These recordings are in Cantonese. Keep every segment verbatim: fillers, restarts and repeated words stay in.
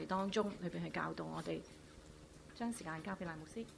當中裏邊去教導我哋。將時間交俾賴牧師。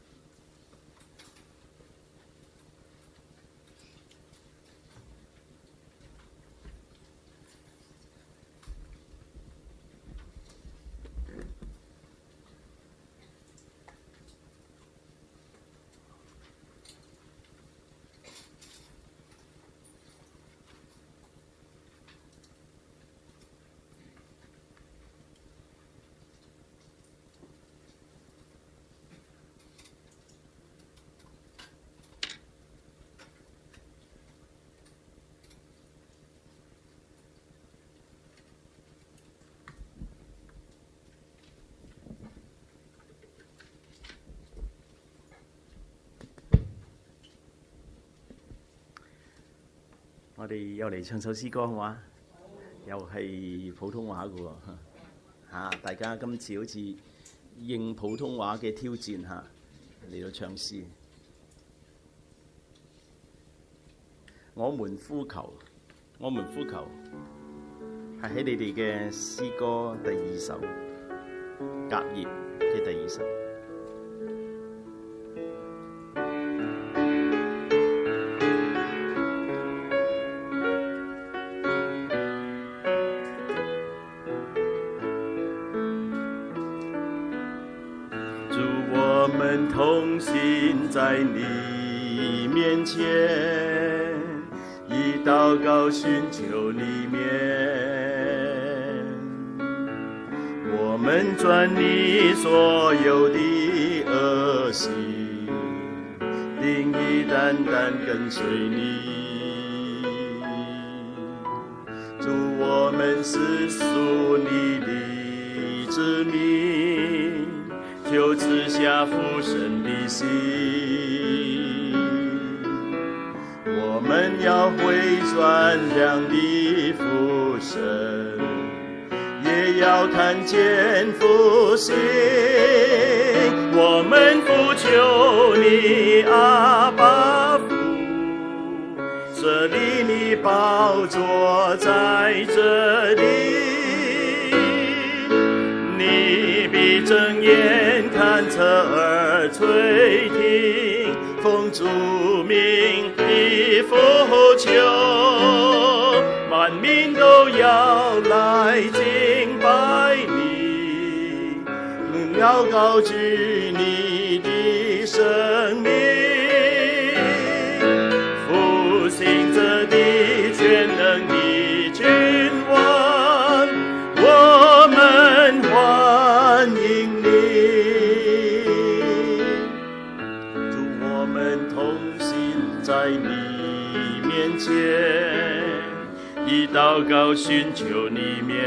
我哋又嚟唱首詩歌好嘛？又係普通話嘅喎嚇，大家今次好似應普通話嘅挑戰嚇嚟到唱詩。我們呼求，我們呼求，係喺你哋嘅詩歌第二首，隔頁嘅第二首。同心在你面前，以禱告尋求你面，我們轉離所有的惡行，定義單單跟隨你。主，我們是屬你的子民，求賜下父神的心，我們要回轉亮的父神，也要看見復興。我們呼求你阿爸父，設立你寶座在這裡，你必睜眼看側耳垂聽，奉主名的呼求，萬民都要來敬拜你，要高舉你的生命，復興這地全能的君王，我們歡迎你。在你面前，以禱告尋求你面，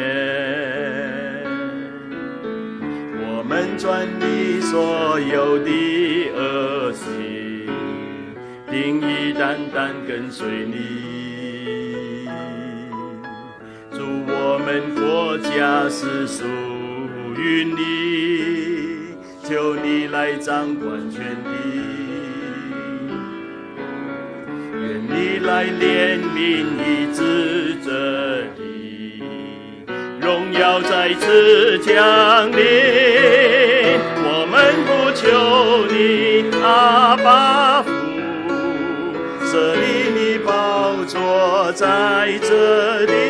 我們轉離所有的惡行，定義單單跟隨你。主，我們國家是屬於你，求你來掌管全地，你來憐憫醫治這地，榮耀再次降臨。我們呼求你阿爸父，設立你寶座在這裡，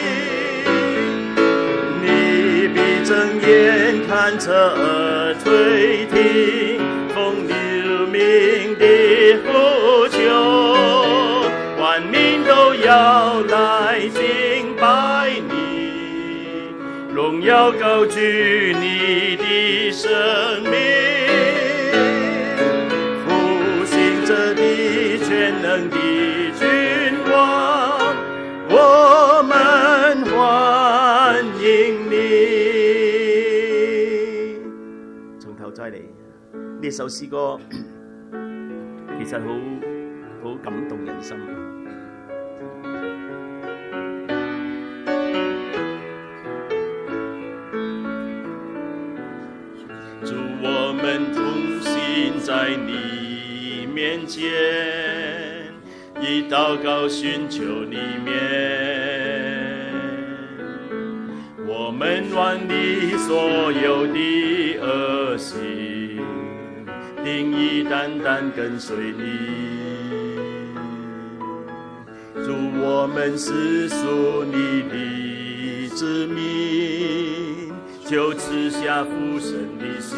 你必睜眼看側耳垂聽，奉你名的呼求，萬民都要來敬拜你，榮耀高舉你的生命，復興這地全能的君王，我們歡迎你。從頭再嚟，呢首詩歌其實好好感動人心。主，我們同心在你面前，以禱告尋求你面，我们万里所有的恶行，定义单单跟随你。主，我们是属你的子民，就赐下父神的心。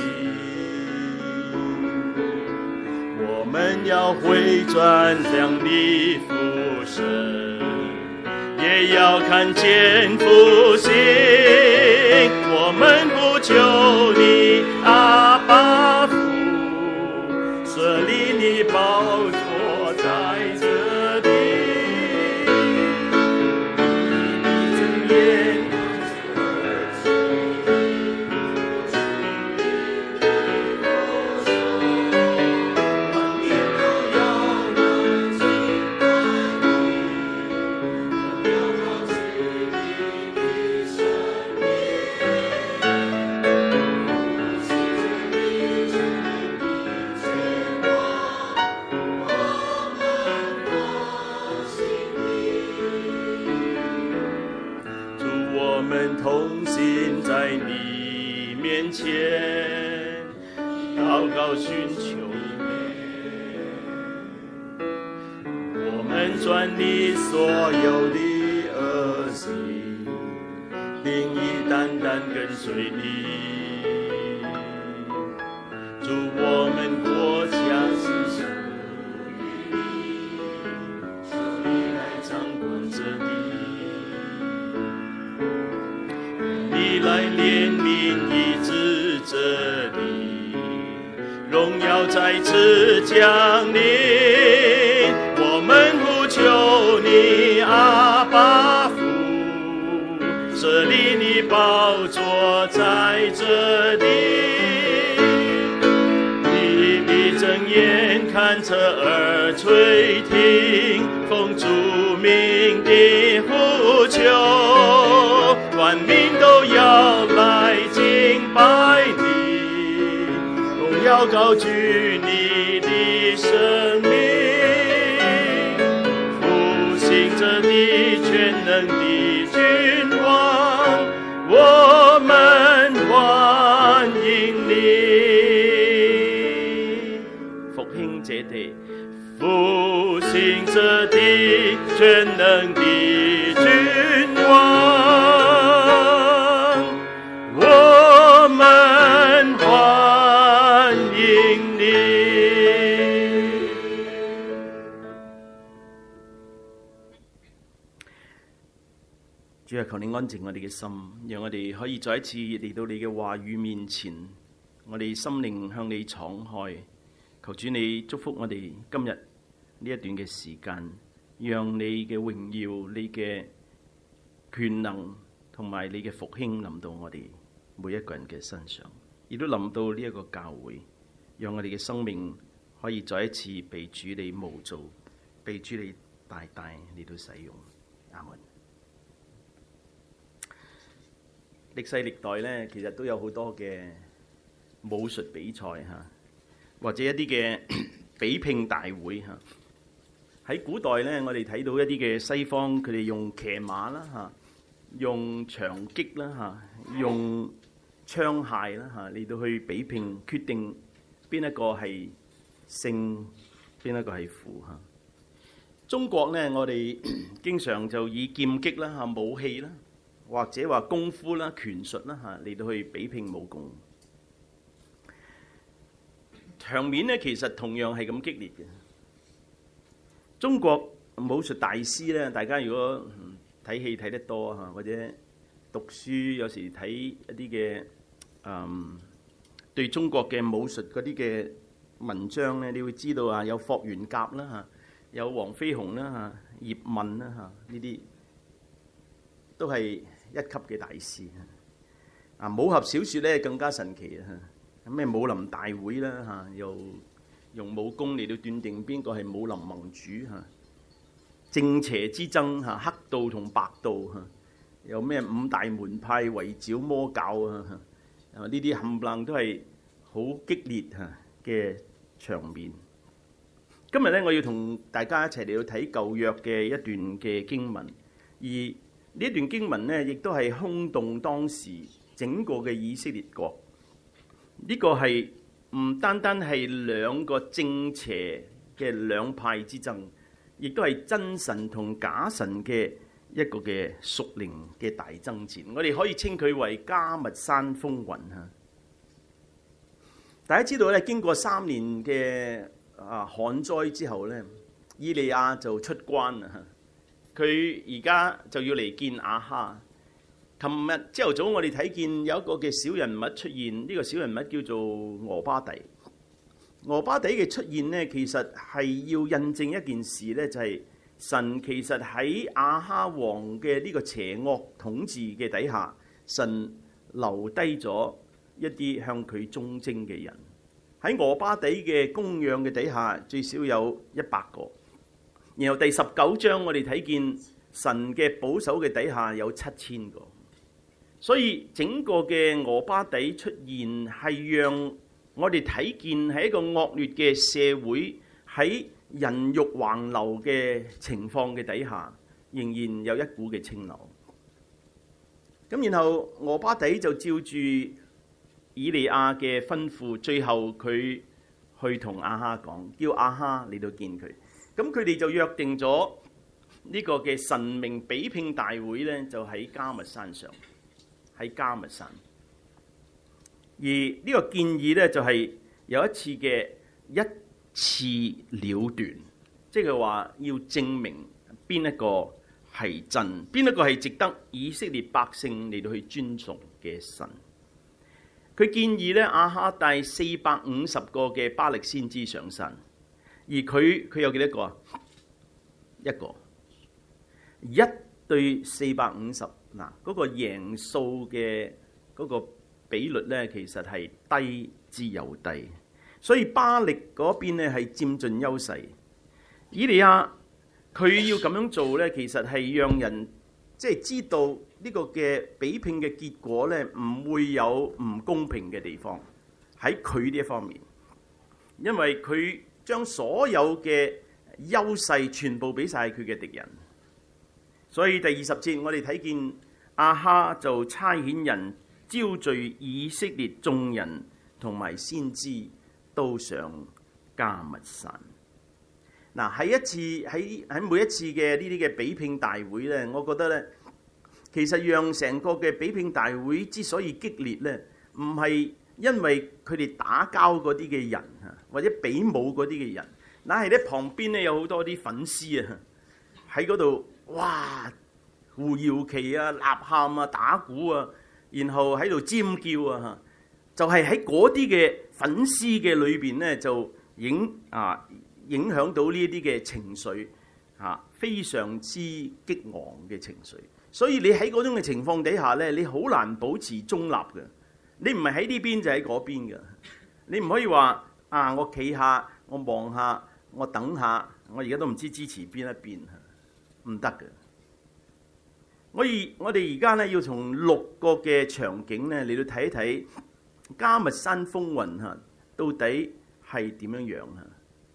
我们要回转向你父神，也要看见复兴。我们不求你阿爸父，设立你宝座在这里。你睁眼同心在你面前祷告寻求你，我们转你所有的恶行，定义单单跟随你。主，我们国家是属于你，求你来掌管这地。你来怜悯医治这里，荣耀在此降临。我们呼求你阿爸父，设立你宝座在这里。你闭睁眼看侧耳垂听，奉主名的呼求，万民都要来敬拜你，荣耀高举你的生命，复兴着你全能的君王，我们欢迎你。復興這地，復興這地，全能的君王，我們歡迎你。主啊，求你安靜我哋嘅心，讓我哋可以再一次嚟到你嘅話語面前，我哋心靈向你敞開。求主你祝福我哋今日呢一段嘅時間，讓你嘅榮耀、你嘅權能同埋你嘅復興臨到我哋每一個人嘅身上，亦都臨到呢一個教會，讓我哋嘅生命可以再一次被主你模造，被主你大大嚟到使用。阿門。歷世歷代咧，其實都有好多嘅武術比賽嚇，或者一啲嘅比拼大會嚇。喺古代咧，我哋睇到一啲嘅西方，佢哋用騎馬啦嚇，用長擊啦嚇，用槍械啦嚇嚟到去比拼，決定邊一個係勝，邊一個係負嚇。中國咧，我哋經常就以劍擊啦嚇、武器啦，或者話功夫啦、拳術啦嚇嚟到去比拼武功。場面咧，其實同樣係咁激烈嘅。中國武術大師咧，大家如果睇戲睇得多嚇，或者讀書有時睇一啲嘅誒對中國嘅武術嗰啲嘅文章咧，你會知道啊，有霍元甲啦嚇，有黃飛鴻啦嚇，葉問啦嚇，呢啲都係一級嘅大師啊。武俠小説咧更加神奇啊！咩武林大會啦嚇，又用武功嚟到斷定邊個係武林盟主嚇，正邪之爭嚇，黑道同白道嚇，有咩五大門派圍剿魔教啊嚇，呢啲冚唪唥都係好激烈嚇嘅場面。今日咧，我要同大家一齊嚟到睇舊約嘅一段嘅經文，而呢呢一段經文呢，亦都係轟動當時整個嘅以色列國。呢、這個係唔單單係兩個正邪嘅兩派之爭，亦都係真神同假神嘅一個嘅屬靈嘅大爭戰。我哋可以稱佢為迦密山風雲嚇。大家知道咧，經過三年嘅啊旱災之後咧，以利亞就出關啦。佢而家就要嚟見亞哈。琴日朝頭早我哋睇見有一個嘅小人物出現，呢、這個小人物叫做俄巴底。俄巴底嘅出現呢，其實係要印證一件事呢，就係、是、神其實喺亞哈王嘅呢個邪惡統治嘅底下，神留低咗一啲向佢忠貞嘅人。喺俄巴底嘅供養嘅底下，最少有一百個。然後第十九章我哋睇見神嘅保守嘅底下有七千個。所以整個嘅俄巴底出現係讓我哋睇見喺一個惡劣嘅社會，喺人欲橫流嘅情況嘅底下，仍然有一股嘅清流。咁然後俄巴底就照住以利亞嘅吩咐，最後佢去同亞哈講，叫亞哈嚟到見佢。咁佢哋就約定咗呢個嘅神明比拼大會呢，就喺迦密山上，喺迦密山。而呢個建議呢，就係有一次嘅一次了斷，即係話要證明邊一個係真，邊一個係值得以色列百姓嚟到去尊崇嘅神。佢建議咧，亞哈帶四百五十個嘅巴力先知上山，而佢佢有幾多個啊？一個，一對四百五十，嗱，嗰個贏數嘅嗰個比率咧，其實係低之又低，所以巴力嗰邊咧係佔盡優勢。以利亞佢要咁樣做咧，其實係讓人即係知道呢個嘅比拼嘅結果咧，唔會有唔公平嘅地方喺佢呢一方面，因為佢將所有嘅優勢全部俾晒佢嘅敵人。所以第二十節我哋睇見亞哈就差遣人招聚以色列眾人同埋先知都上迦密山。嗱，喺一次喺喺每一次嘅呢啲嘅比拼大會咧，我覺得咧，其實讓成個嘅比拼大會之所以激烈咧，唔係因為佢哋打交嗰啲嘅人啊，或者比武嗰啲嘅人，乃係咧旁邊咧有好多啲粉絲啊，喺嗰度哇胡搖旗啊、吶喊啊、打鼓啊，然後喺度尖叫啊，就係喺嗰啲嘅粉絲嘅裏邊咧，就影啊影響到呢啲嘅情緒啊，非常之激昂嘅情緒。所以你喺嗰種嘅情況底下咧，你好難保持中立嘅。你唔係喺呢邊就喺嗰邊嘅。你唔可以話啊，我企下，我望下，我等下，我而家都唔知支持邊一邊，唔得嘅。我而我哋而家咧要從六個嘅場景咧嚟到睇一睇迦密山風雲嚇，到底係點樣樣嚇？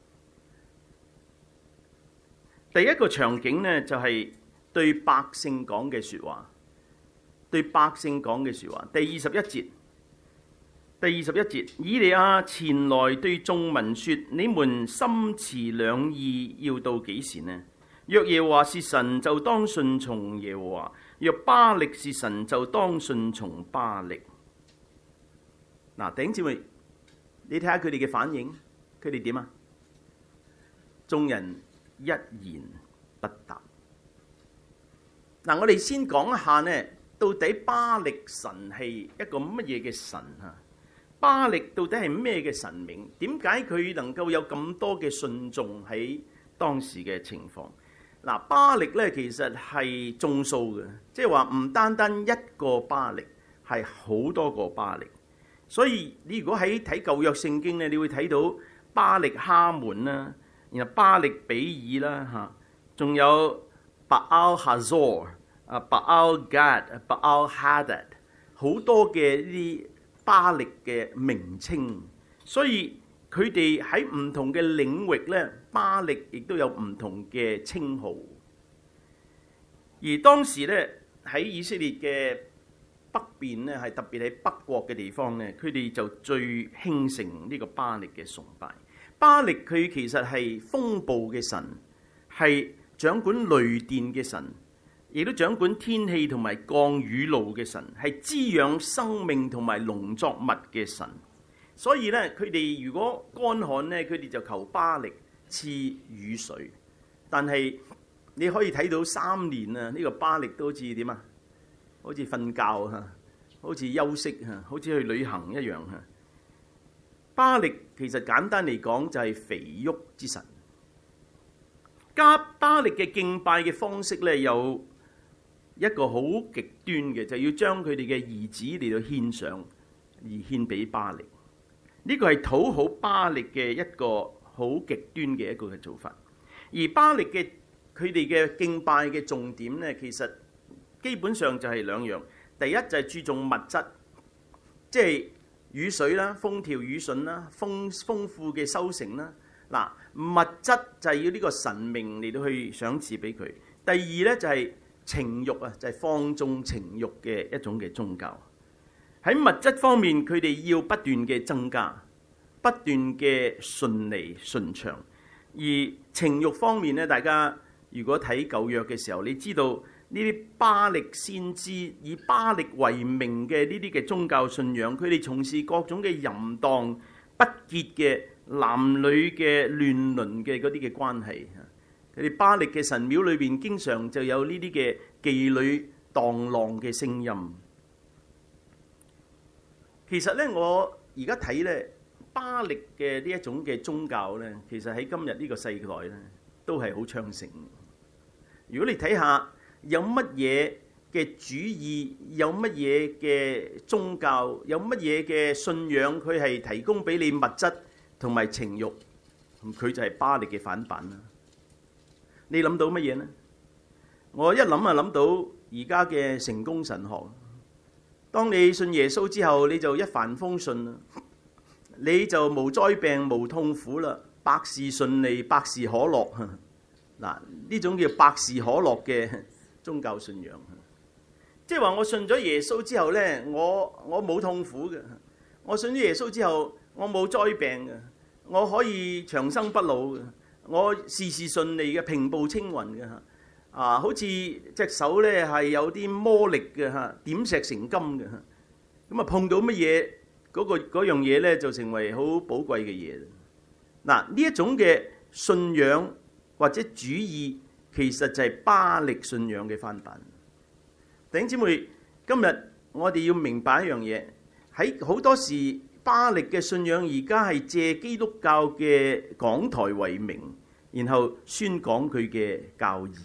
第一個場景咧就係對百姓講嘅説話，對百姓講嘅説話。第二十一節，第二十一節，以利亞前來對眾民說：你們心持兩意，要到幾時呢？若耶和華是神，就當順從耶和華；若巴力是神，就當順從巴力。嗱，弟兄姊妹，你睇下佢哋嘅反應，佢哋點啊？眾人一言不答。嗱，我哋先講一下呢，到底巴力神係一個乜嘢嘅神啊？巴力到底係咩嘅神明？點解佢能夠有咁多嘅信眾喺當時嘅情況？嗱，巴力咧其實係眾數嘅，即係話唔單單一個巴力，係好多個巴力。所以你如果喺睇舊約聖經咧，你會睇到巴力哈門啦，然後巴力比爾啦嚇，仲有巴奧哈佐啊、巴奧gad巴奧哈達，好多嘅呢啲巴力嘅名稱。所以佢哋喺唔同嘅領域咧，巴力亦都有唔同嘅稱號。而當時咧， 喺以色列嘅北邊咧，係特別喺北國嘅地方咧，佢哋就最興盛呢個巴力嘅崇拜。巴力佢其實係風暴嘅神，係掌管雷電嘅神，亦都掌管天氣同埋降雨露嘅神，係滋養生命同埋農作物嘅神。所以咧，佢哋如果乾旱咧，佢哋就求巴力賜雨水。但係你可以睇到三年啊，呢、這個巴力都好似點啊？好似瞓覺嚇，好似休息嚇，好似去旅行一樣嚇。巴力其實簡單嚟講就係肥沃之神。加巴力嘅敬拜嘅方式咧，有一個好極端嘅，就要將佢哋嘅兒子嚟到獻上，而獻俾巴力。呢、這個係討好巴力嘅一個好極端嘅一個嘅做法。而巴力嘅佢哋嘅敬拜嘅重點咧，其實基本上就係兩樣。第一就係注重物質，即係雨水啦、風調雨順啦、豐豐富嘅收成啦。嗱，物質就係要呢個神明嚟到去賞賜俾佢。第二咧就係情慾啊，就係放縱情慾嘅一種嘅宗教。喺物質方面，佢哋要不斷嘅增加，不斷嘅順利順暢。而情慾方面咧，大家如果睇舊約嘅時候，你知道呢啲巴力先知以巴力為名嘅呢啲嘅宗教信仰，佢哋從事各種嘅淫蕩不潔嘅男女嘅亂倫嘅嗰啲嘅關係。佢哋巴力嘅神廟裏邊經常就有呢啲嘅妓女蕩浪嘅聲音。其實咧，我而家睇咧，巴力嘅呢一種嘅宗教咧，其實喺今日呢個世代咧，都係好昌盛。如果你睇下有乜嘢嘅主義，有乜嘢嘅宗教，有乜嘢嘅信仰，佢係提供俾你物質同埋情慾，佢就係巴力嘅反版啦。你諗到乜嘢呢？我一諗啊諗到而家嘅成功神學。當你信耶穌之後，你就一帆風順啦，你就無災病無痛苦啦，百事順利，百事可樂。嗱，呢種叫百事可樂嘅宗教信仰，即係話我信咗耶穌之後呢，我我冇痛苦嘅；我信咗耶穌之後，我冇災病嘅，我可以長生不老嘅，我事事順利嘅，平步青雲嘅。啊，好似隻手咧係有啲魔力嘅嚇，點石成金嘅嚇。咁啊碰到乜嘢嗰個嗰樣嘢咧，就成為好寶貴嘅嘢。嗱，呢一種嘅信仰或者主義，其實就係巴力信仰嘅翻版。弟兄姊妹，今日我哋要明白一樣嘢，喺好多時巴力嘅信仰而家係借基督教嘅講台為名，然後宣講佢嘅教義。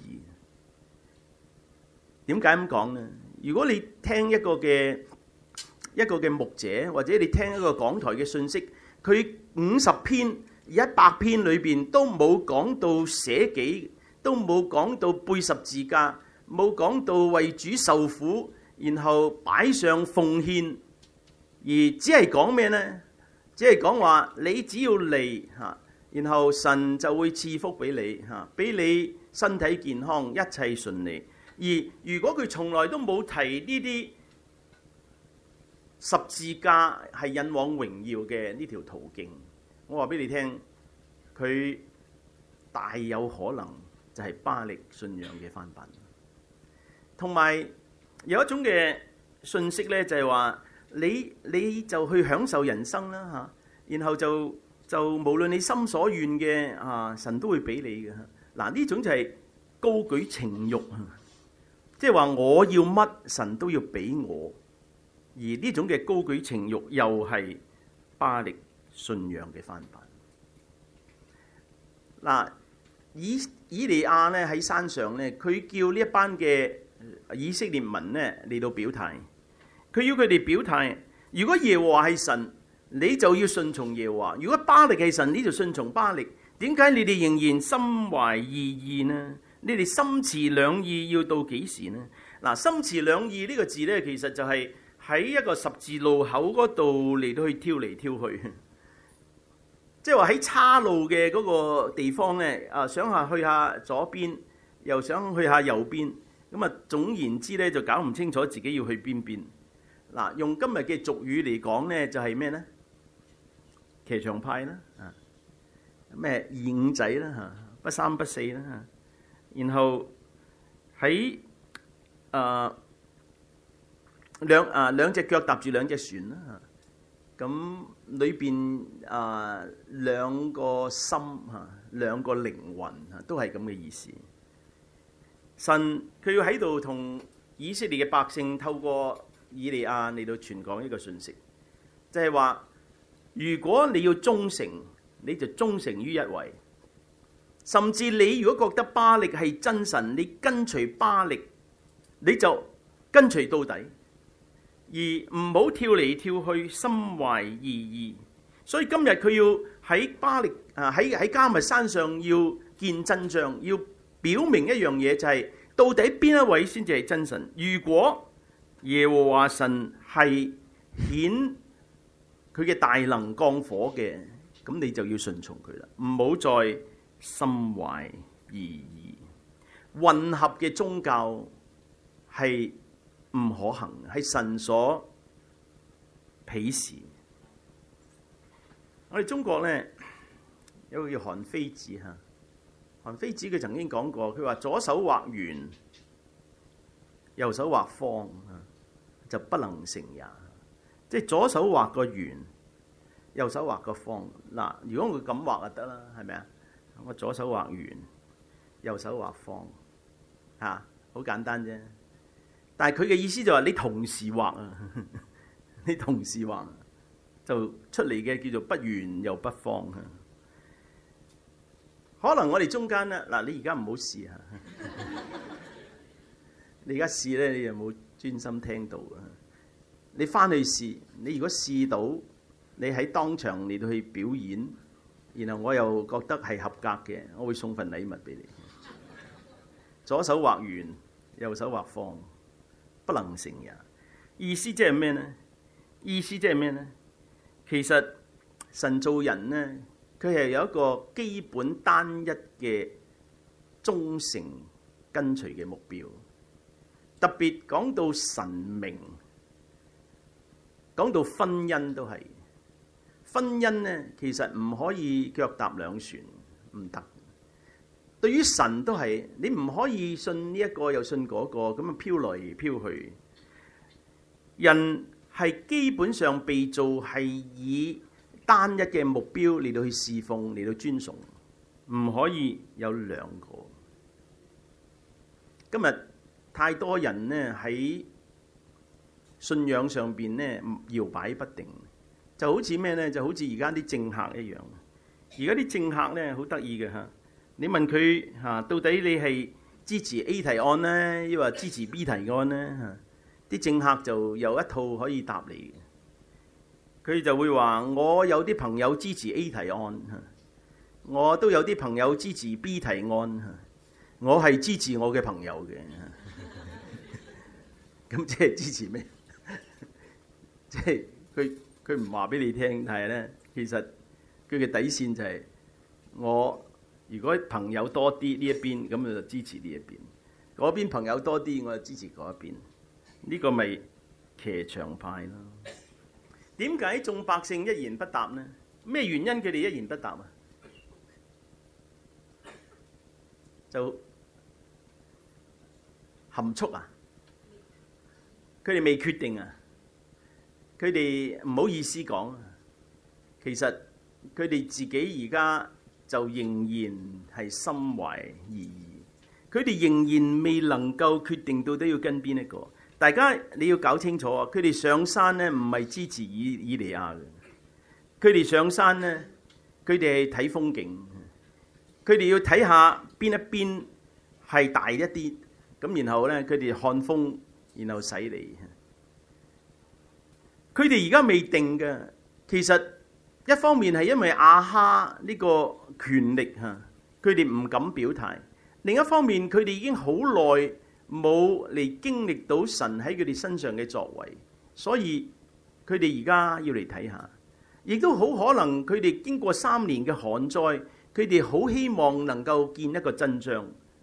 點解咁講呢？如果你聽一個嘅一個嘅牧者，或者你聽一個講台嘅信息，佢五十篇、一百篇裏邊都冇講到捨己，都冇講到背十字架，冇講到為主受苦，然後擺上奉獻，而只係講咩呢？只係講話你只要嚟嚇，然後神就會賜福俾你嚇，俾你身體健康，一切順利。而如果佢從來都冇提呢啲十字架係引往榮耀嘅呢條途徑，我話俾你聽，佢大有可能就係巴力信仰嘅翻版。同埋有一種嘅信息咧，就係話你你就去享受人生啦嚇，然後就就無論你心所願嘅啊，神都會俾你嘅。嗱，呢種就係高舉情慾。即係話我要乜神都要俾我，而呢種嘅高舉情慾又係巴力信仰嘅翻版。嗱，以以利亞咧喺山上咧，佢叫呢一班嘅以色列民咧嚟到表態，佢要佢哋表態：如果耶和華係神，你就要順從耶和華；如果巴力係神，你就順從巴力。點解你哋仍然心懷二意呢？你哋心持兩意要到幾時呢？嗱，心持兩意呢個字呢，其實就係喺一個十字路口嗰度嚟到去挑嚟挑去，即係話喺岔路嘅嗰個地方呢，啊想下去下左邊，又想去下右邊， 咁啊，總言之咧，就搞唔清楚自己要去邊邊。嗱，用今日嘅俗語嚟講咧，就係咩咧？騎牆派啦，啊，咩二五仔啦，嚇，不三不四啦，嚇。然後喺啊兩啊兩隻腳踏住兩隻船啦，嚇。咁裏邊啊兩個心嚇，兩個靈魂嚇，都係咁嘅意思。神佢要喺度同以色列嘅百姓透過以利亞嚟到傳講一個信息，就係話，如果你要忠誠，你就忠誠於一位。甚至你如果覺得巴力係真神，你跟隨巴力，你就跟隨到底，而唔好跳嚟跳去，心懷二意。所以今日佢要喺巴力啊，喺喺迦密山上要見真章，要表明一樣嘢，就係到底邊一位先至係真神。如果耶和華神係顯佢嘅大能降火嘅，咁你就要順從佢啦，唔好再心懷二意。混合嘅宗教係唔可行，係神所鄙視。我哋中國咧有個叫韓非子嚇，韓非子佢曾經講過，佢話左手畫圓，右手畫方，就不能成也。即係左手畫個圓，右手畫個方。嗱，如果佢咁畫就得啦，係咪啊？我左手畫圓，右手畫方，嚇，好簡單啫。但係佢嘅意思就係你同時畫啊，你同時畫就出嚟嘅叫做不圓又不方。可能我哋中間咧，嗱，你而家唔好試下，你而家試咧，你又冇專心聽到啊！你翻去試，你如果試到，你喺當場嚟到去表演，然後我又覺得係合格嘅，我會送份禮物俾你。左手畫圓，右手畫方，不能成也。意思即係咩呢？意思即係咩呢？其實神造人呢，佢係有一個基本單一嘅忠誠跟隨嘅目標。特別講到神明，講到婚姻都係。婚姻呢，其實唔可以腳踏兩船，唔得。對於神都係，你唔可以信呢一個又信嗰個，咁樣飄來飄去。人係基本上被造係以單一嘅目標嚟到去侍奉，嚟到尊崇，唔可以有兩個。今日太多人呢喺信仰上邊呢搖擺不定，就好似咩呢？就好似而家啲政客一樣。而家啲政客呢好得意嘅嚇，你問佢嚇到底你係支持 A 提案呢，抑或支持 B 提案呢？嚇，啲政客就有一套可以答你嘅。佢就會話：我有啲朋友支持 A 提案，我都有啲朋友支持 B 提案，我係支持我嘅朋友嘅。咁即係支持咩？即係佢佢唔話俾你聽，但係咧，其實佢嘅底線就係我如果朋友多啲呢一邊，咁就支持呢一邊；嗰邊朋友多啲，我就支持嗰一邊。呢個咪騎牆派咯。點解眾百姓一言不答呢？咩原因佢哋一言不答啊？就含蓄啊？佢哋未決定啊？佢哋唔好意思講啊。其實佢哋自己而家就仍然係心懷二意，佢哋仍然未能夠決定到底要跟邊一個。大家你要搞清楚啊！佢哋上山咧，唔係支持以以利亞嘅，佢哋上山咧，佢哋係睇風景，佢哋要睇下邊一邊係大一啲，咁然後咧佢哋看風，然後洗禮。佢哋而家未定嘅，其實一方面係因為亞哈呢個權力嚇，佢哋唔敢表態；另一方面佢哋已經好耐冇嚟經歷到神喺佢哋身上嘅作為，所以佢哋而家要嚟睇下，亦都好可能佢哋經過三年嘅旱災，佢哋好希望能夠見一個真章，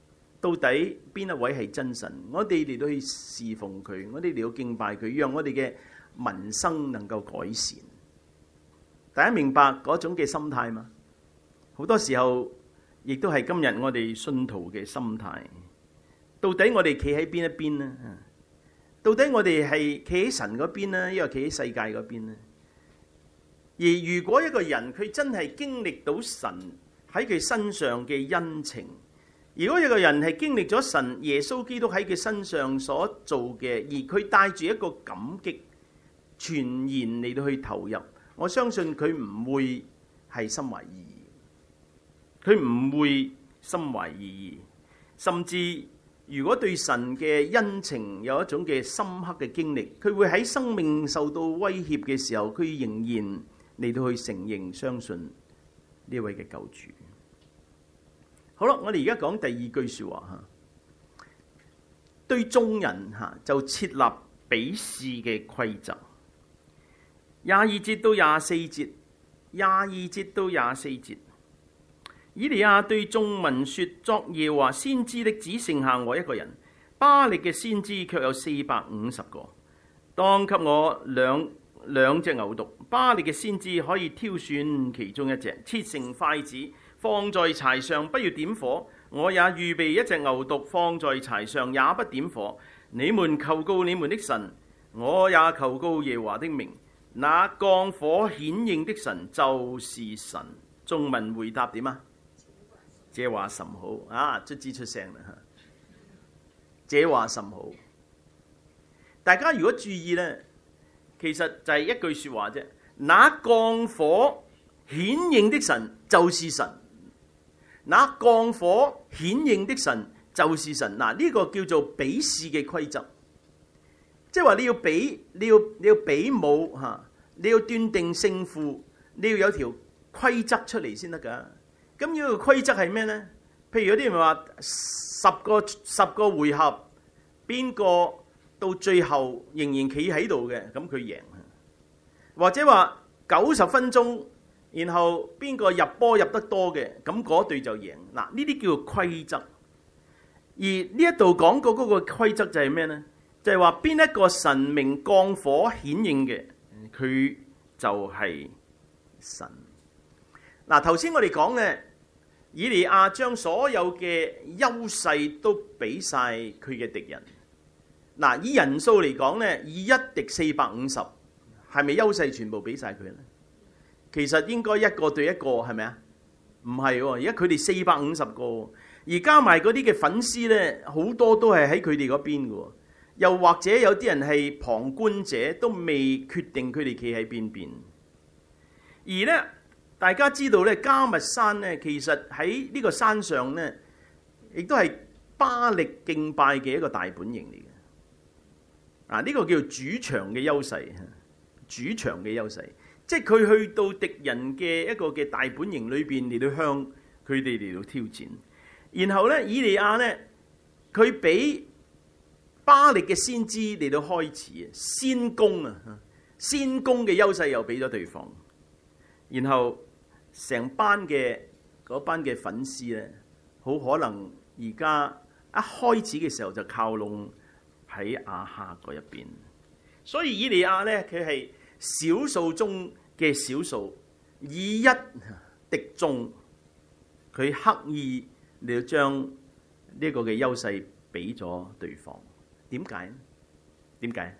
到底邊一位係真神？我哋嚟到去侍奉佢，我哋嚟到敬拜佢，讓我哋嘅民生能夠改善。大家明白嗰種嘅心態嗎？好多時候亦都係今日我哋信徒嘅心態。到底我哋企喺邊一邊呢？到底我哋係企喺神嗰邊呢，抑或企喺世界嗰邊呢？而如果一個人佢真係經歷到神喺佢身上嘅恩情，如果一個人係經歷咗神耶穌基督喺佢身上所做嘅，而佢帶住一個感激全然嚟到去投入，我相信佢唔會係心懷異議，佢唔會心懷異議，甚至如果對神嘅恩情有一種嘅深刻嘅經歷，佢會喺生命受到威脅嘅時候，佢仍然嚟到去承認相信呢位嘅救主。好啦，我哋而家講第二句說話吓，對眾人吓就設立比試嘅規則。廿二節到廿四節，廿二節到廿四節，以利亞對眾民說：作耶和華先知的只剩下我一個人，巴力嘅先知卻有四百五十個。當給我兩兩隻牛犢，巴力嘅先知可以挑選其中一隻，切成筷子，放在柴上，不要點火。我也預備一隻牛犢放在柴上，也不點火。你們求告你們的神，我也求告耶和華的名。那降火顯應的神就是神。眾民回答點啊？這話甚好啊！卒之出聲啦吓，這話甚好。大家如果注意呢，其實就係一句說話啫。那降火顯應的神就是神。那降火顯應的神就是神。嗱，呢個叫做比試嘅規則，即係話你要比，你要你要比武吓，你要斷定勝負，你要有條規則出嚟先得噶。咁呢個規則係咩呢？譬如有啲人話十個十個回合，邊個到最後仍然企喺度嘅，咁佢贏。或者話九十分鐘，然後邊個入波入得多嘅，咁嗰隊就贏。嗱，呢啲叫做規則。而呢一度講過嗰個規則就係咩呢？就係話邊一個神明降火顯應嘅，佢就係神。嗱，頭先我哋講嘅以利亞將所有嘅優勢都俾晒佢嘅敵人。嗱，以人數嚟講呢，以一敵四百五十，係咪優勢全部俾晒佢呢？其實應該一個對一個，係咪啊？唔係喎，而家佢哋四百五十個，而加埋嗰啲嘅粉絲呢，好多都係喺佢哋嗰邊嘅。又或者有啲人係旁觀者，都未決定佢哋企喺邊邊。而呢，大家知道咧，迦密山咧，其實喺呢個山上咧，亦都係巴力敬拜嘅一個大本營嚟嘅。啊，呢個叫主場嘅優勢，主場嘅優勢，即係佢去到敵人嘅一個嘅大本營裏邊嚟到向佢哋嚟到挑戰。然後咧，以利亞咧，佢俾巴力嘅先知嚟到開始啊，先攻啊，先攻嘅優勢又俾咗對方。然後成班嘅嗰班嘅粉絲咧，好可能而家一開始嘅時候就靠攏喺亞哈嗰一邊，所以以利亞咧，佢係少數中嘅少數，以一敵眾，佢刻意嚟到將呢個嘅優勢俾咗對方。點解？點解？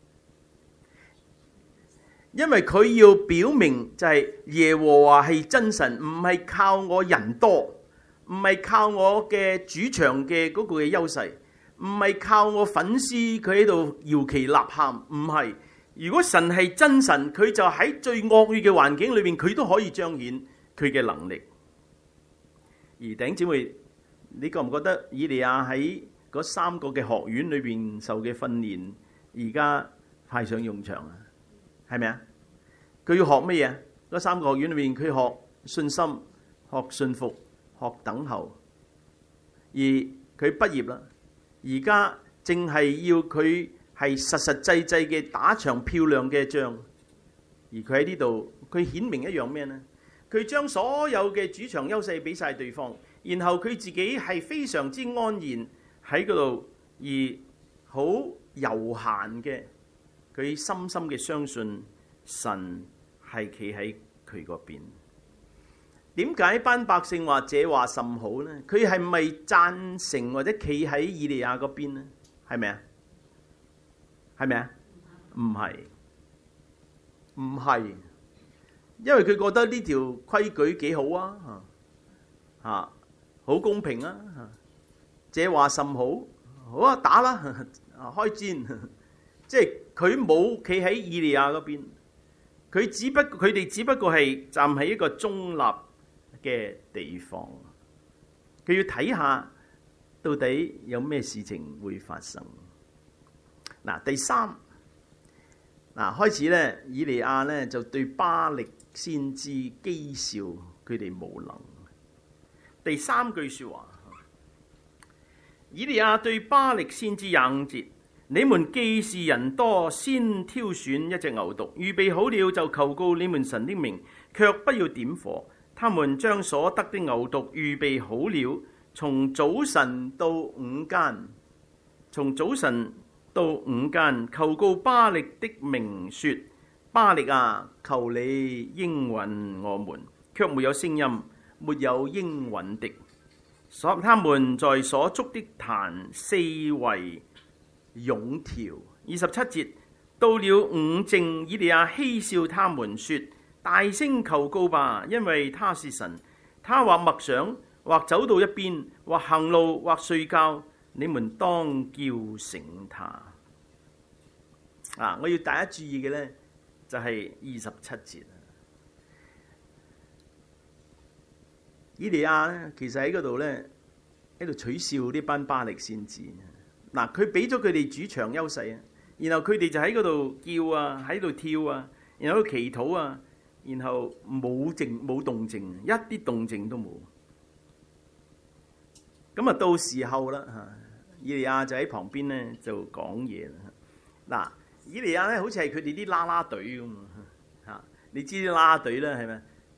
因為佢要表明就係耶和華係真神，唔係靠我人多，唔係靠我嘅主場嘅嗰個嘅優勢，唔係靠我粉絲佢喺度搖旗吶喊，唔係。如果神係真神，佢就喺最惡劣嘅環境裏邊，佢都可以彰顯佢嘅能力。而弟兄姊妹，你覺唔覺得以利亞喺嗰三個嘅學院裏邊受嘅訓練，而家派上用場啊？係咪啊？佢要學乜嘢？嗰三個學院裏面，佢學信心、學信服、學等候。而佢畢業啦，而家淨係要佢係實實際際嘅打場漂亮嘅仗。而佢喺呢度，佢顯明一樣咩呢？ 佢將所有嘅主場優勢俾晒對方，然後佢自己係非常之安然喺嗰度，而好悠閒嘅，佢深深嘅相信神係企喺佢嗰邊。點解班百姓話這話甚好呢？佢係咪贊成或者企喺以利亞嗰邊呢？係咪啊？係咪啊？唔係，唔係，因為佢覺得呢條規矩幾好啊，嚇，好公平啊，這話甚好，好啊，打啦，開戰，即係佢冇企喺以利亞嗰邊，佢只不佢哋只不過係站喺一個中立嘅地方，佢要睇下到底有咩事情會發生。嗱，第三，嗱，開始咧，以利亞咧就對巴力先知譏笑佢哋無能。第三句說話，以利亞對巴力先知廿五節：你們既是人多，先挑選一隻牛犢，預備好了就求告你們神的名，卻不要點火。他們將所得的牛犢預備好了，從早晨到午間，從早晨到午間，求告巴力的名說：巴力啊，求你應允我們，卻沒有聲音，沒有應允的。所他們在所築的壇四圍擁跳。二十七節，到了午正，以利亞嬉笑他們說：大聲求告吧，因為他是神。他或默想，或走到一邊，或行路，或睡覺，你們當叫醒他。啊！我要大家注意嘅呢，就係二十七節。以利亞呢，其實喺嗰度呢，喺度取笑呢班巴力先知。嗱，佢俾咗佢哋主場優勢啊，然後佢哋就喺嗰度叫啊，喺度跳啊，然後喺度祈禱啊。然後冇靜冇動靜，一啲動靜都冇。咁啊，到時候啦嚇，以利亞就喺旁邊咧就講嘢啦。嗱，以利亞咧好似係佢哋啲啦啦隊咁嚇，你知啲啦啦隊啦係咪？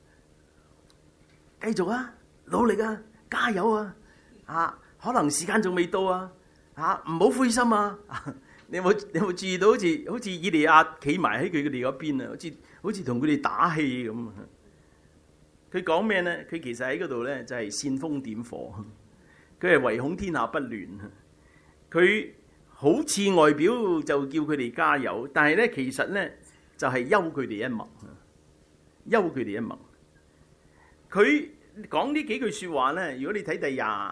繼續啊，努力啊，加油啊！嚇，可能時間仲未到啊！嚇，唔好灰心啊！你有冇你有冇注意到好似好似以利亞企埋喺佢哋嗰邊啊？好似好似同佢哋打氣咁。佢講咩咧？佢其實喺嗰度咧就係煽風點火。佢係唯恐天下不亂。佢好似外表就叫佢哋加油，但係咧其實咧就係休佢哋一默，休佢哋一默。佢講呢幾句説話咧，如果你睇第廿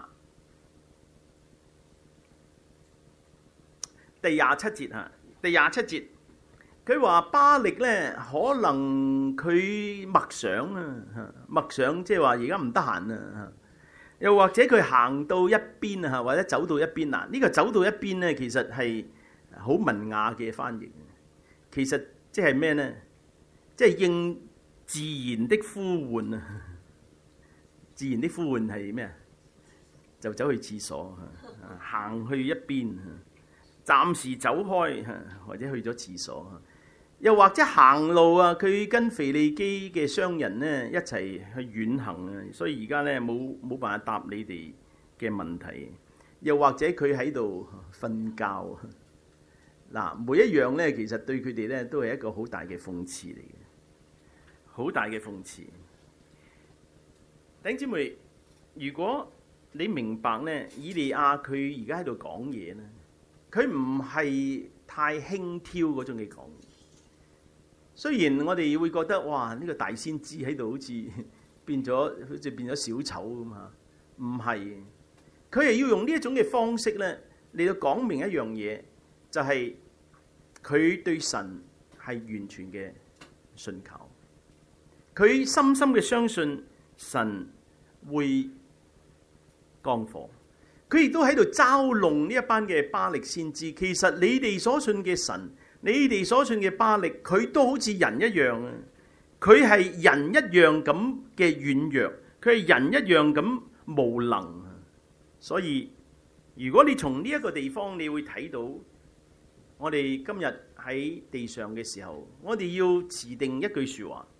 第廿七節嚇，第廿七節，佢話巴力咧可能佢默想啊，默想即係話而家唔得閒啊，又或者佢行到一邊啊，或者走到一邊嗱，呢個走到一邊咧，其實係好文雅嘅翻譯。其實即係咩咧？即係應自然的呼喚啊！自然的呼喚係咩啊？就走去廁所，行去一邊。暫時走開，或者去咗廁所，又或者行路啊。佢跟腓利基嘅商人呢一齊去遠行啊，所以而家呢冇冇辦法答你哋嘅問題。又或者佢喺度瞓覺。嗱，每一樣呢，其實對佢哋呢都係一個好大嘅諷刺嚟嘅，好大嘅諷刺。弟兄姊妹，如果你明白呢，以利亞佢而家喺度講嘢呢。佢唔係太輕佻嗰種嘅講，雖然我哋會覺得哇，呢個大先知喺度好似變咗，好似變咗小丑咁嚇，唔係，佢係要用呢一種嘅方式咧嚟到講明一樣嘢，就係佢對神係完全嘅信靠，佢深深嘅相信神會降火。佢亦都喺度嘲弄呢一班嘅巴力先知。其實你哋所信嘅神，你哋所信嘅巴力，佢都好似人一樣啊！佢係人一樣咁嘅軟弱，佢係人一樣咁無能。所以如果你從呢一個地方，你會睇到我哋今日喺地上嘅時候，我哋要持定一句説話，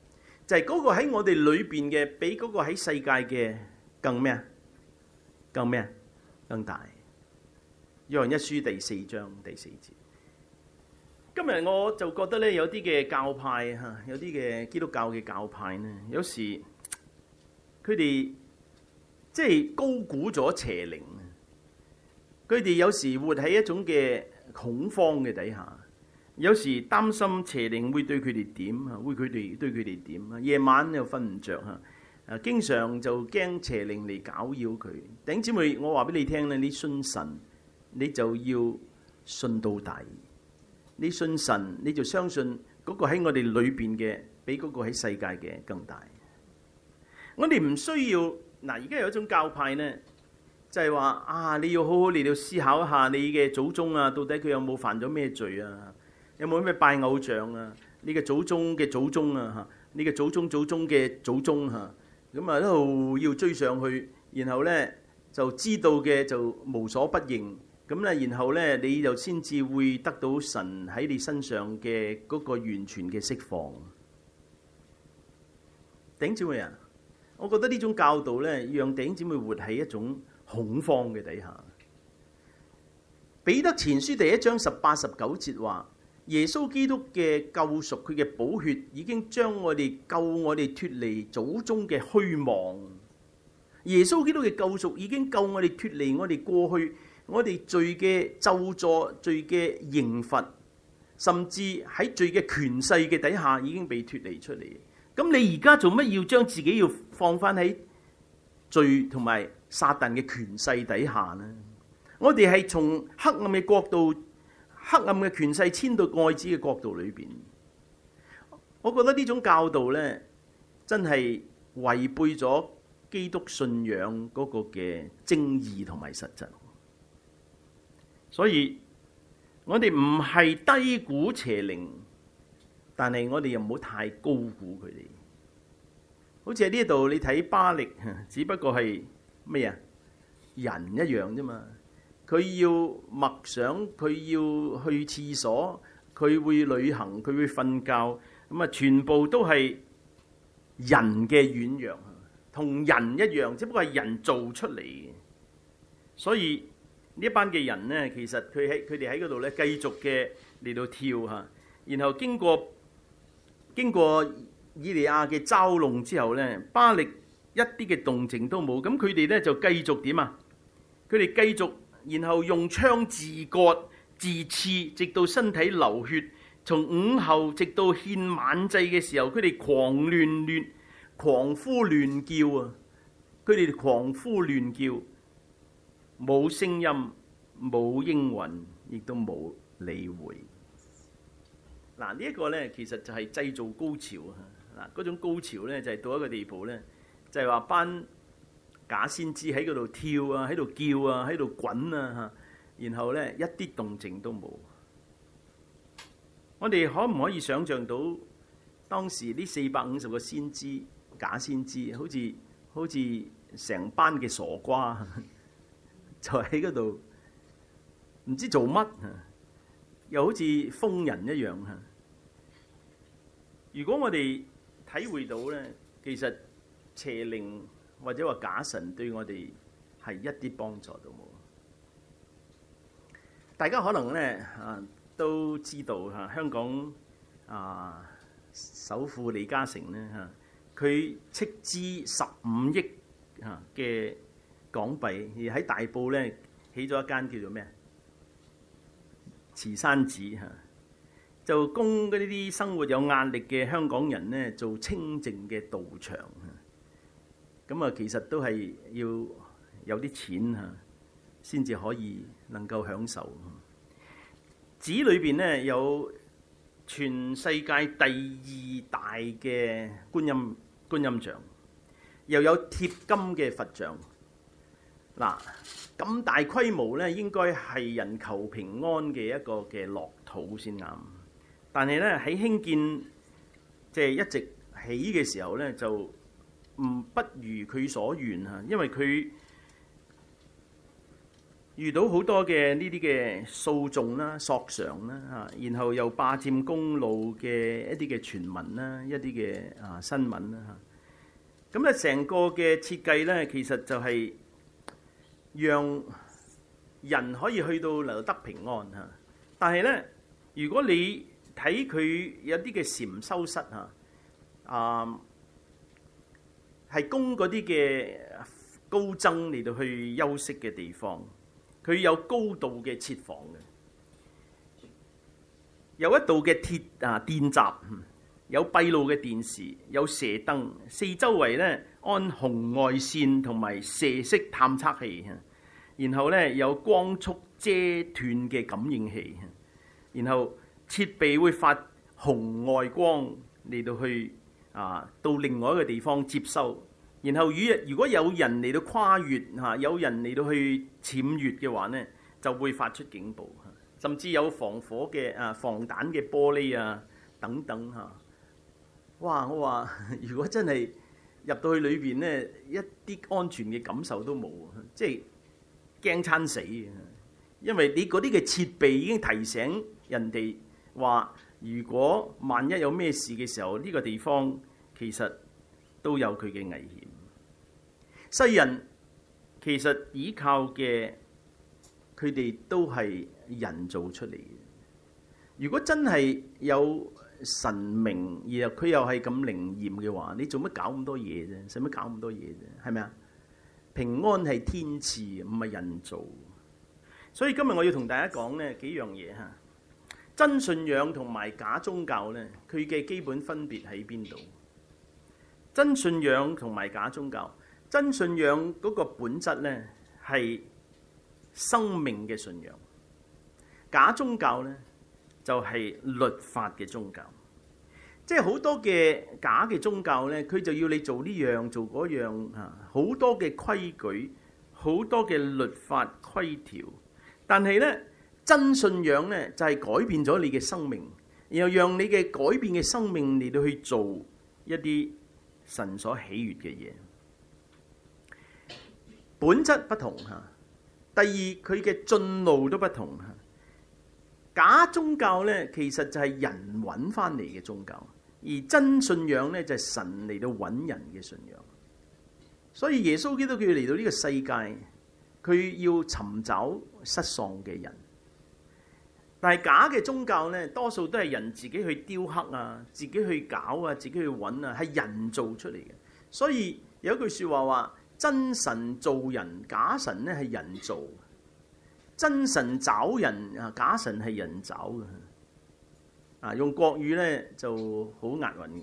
就係、是、嗰個喺我哋裏邊嘅，比嗰個喺世界嘅更咩啊？更咩啊？更大。約翰一書第四章第四節。今日我就覺得咧，有啲嘅教派嚇，有啲嘅基督教嘅教派呢，有時佢哋即係高估咗邪靈。佢哋有時活喺一種嘅恐慌嘅底下，有時擔心邪靈會對佢哋點啊，會佢哋對佢哋點啊，夜晚又瞓唔着嚇，啊，經常就驚邪靈嚟攪擾佢。弟兄姊妹，我話俾你聽咧，你信神，你就要信到底。你信神，你就相信嗰個喺我哋裏邊嘅，比嗰個喺世界嘅更大。我哋唔需要嗱，而家有一種教派呢。就係話啊，你要好好嚟到思考一下你嘅祖宗啊，到底佢有冇犯咗咩罪啊？有冇咩拜偶像啊？你嘅祖宗嘅祖宗啊，嚇，你嘅祖宗祖宗嘅祖宗嚇，咁啊一路要追上去，然後咧就知道嘅就無所不認，咁咧然後咧你就先至會得到神喺你身上嘅嗰個完全嘅釋放。弟兄姊妹啊，我覺得呢種教導咧，讓弟兄姊妹活喺一種恐慌嘅底下。彼得前書第一章十八十九節話：耶穌基督嘅救贖，佢嘅寶血已經將我哋救我哋脫離祖宗嘅虛妄。耶穌基督嘅救贖已經救我哋脫離我哋過去我哋罪嘅咒詛、罪嘅刑罰，甚至喺罪嘅權勢嘅底下已經被脫離出嚟。咁你而家做乜要將自己要放翻喺罪同埋撒旦嘅權勢底下呢？我哋係從黑暗嘅國度、黑暗嘅權勢遷到愛子嘅國度裏邊。我覺得呢種教導呢，真係違背咗基督信仰嗰個嘅正義同埋實質。所以我哋唔係低估邪靈，但係我哋又唔好太高估佢哋。好似喺呢度你睇巴力，只不過係咩啊？人一樣啫嘛。佢要默想，佢要去廁所，佢會旅行，佢會瞓覺，咁啊全部都係人嘅軟弱，同人一樣，只不過係人做出嚟嘅。所以呢一班嘅人呢，其實佢喺佢哋喺嗰度咧，繼續嘅嚟到跳嚇，然後經過經過以利亞嘅嘲弄之後咧，巴力一啲嘅動靜都冇，咁佢哋咧就繼續點啊？佢哋繼續，然後用槍自割自刺，直到身體流血。從午後直到獻晚祭嘅時候，佢哋狂亂亂狂呼亂叫啊！佢哋狂呼亂叫，冇聲音，冇應允，亦都冇理會。嗱，呢一個咧，其實就係製造高潮啊！嗱，嗰種高潮咧，就係到一個地步咧，就係話班假先知喺嗰度跳啊，喺度叫啊，喺度滾啊嚇，然後咧一啲動靜都冇。我哋可唔可以想像到當時呢四百五十個先知假先知，好似好似成班嘅傻瓜，就喺嗰度唔知做乜，又好似瘋人一樣嚇。如果我哋體會到咧，其實邪靈或者話假神對我哋係一啲幫助都冇。大家可能咧啊都知道嚇，香港啊首富李嘉誠咧嚇，佢斥資十五億嚇嘅港幣，而喺大埔咧起咗一間叫做咩慈山寺嚇，就供嗰啲生活有壓力嘅香港人咧做清靜嘅道場。咁啊，其實都係要有啲錢嚇，先至可以能夠享受。寺裏邊咧有全世界第二大嘅觀音觀音像，又有貼金嘅佛像。嗱，咁大規模咧，應該係人求平安嘅一個嘅樂土先啱。但係咧喺興建即係一直起嘅時候咧，就唔不如佢所願嚇，因為佢遇到好多嘅呢啲嘅訴訟啦、索償啦嚇，然後又霸佔公路嘅一啲嘅傳聞啦、一啲嘅啊新聞啦嚇。咁咧成個嘅設計咧，其實就係讓人可以去到留得平安嚇。但係咧，如果你睇佢有啲嘅禪修室嚇，啊係供嗰啲嘅高僧嚟到去休息嘅地方。佢有高度嘅設防嘅，有一道嘅鐵啊電閘，有閉路嘅電視，有射燈，四周圍咧安紅外線同埋射式探測器，然後咧有光速遮斷嘅感應器，然後設備會發紅外光嚟到去啊到另外一個地方接收。然後與如果有人嚟到跨越嚇，有人嚟到去僭越嘅話呢，就會發出警報，甚至有防火嘅啊防彈嘅玻璃啊等等嚇。哇！我話如果真係入到去裏邊呢，一啲安全嘅感受都冇，即係驚餐死嘅。因為你嗰啲嘅設備已經提醒人哋話，如果萬一有咩事嘅時候，呢個地方其實都有佢嘅危險。世人其實依靠嘅，佢哋都係人造出嚟嘅。如果真係有神明，而佢又係咁靈驗嘅話，你做乜搞咁多嘢啫？使乜搞咁多嘢啫？係咪啊？平安係天賜，唔係人造。所以今日我要同大家講呢幾樣嘢嚇。真信仰同埋假宗教呢，佢嘅基本分別喺邊度？真信仰同埋假宗教。真信仰嗰個本質呢，係生命嘅信仰，假宗教呢，就係律法嘅宗教。即係好多嘅假嘅宗教呢，佢就要你做呢樣做嗰樣嚇，好多嘅規矩，好多嘅律法規條。但係呢，真信仰呢，就係改變咗你嘅生命，然後讓你嘅改變嘅生命嚟到去做一啲神所喜悅嘅嘢。本質不同嚇，第二佢嘅進路都不同嚇。假宗教咧，其實就係人揾翻嚟嘅宗教，而真信仰咧就係神嚟到揾人嘅信仰。所以耶穌基督佢嚟到呢個世界，佢要尋找失喪嘅人。但係假嘅宗教咧，多數都係人自己去雕刻啊，自己去搞啊，自己去揾啊，係人做出嚟嘅。所以有一句説話話：真神造人，假神咧係人造；真神找人啊，假神係人找嘅。啊，用國語咧就好押韻嘅。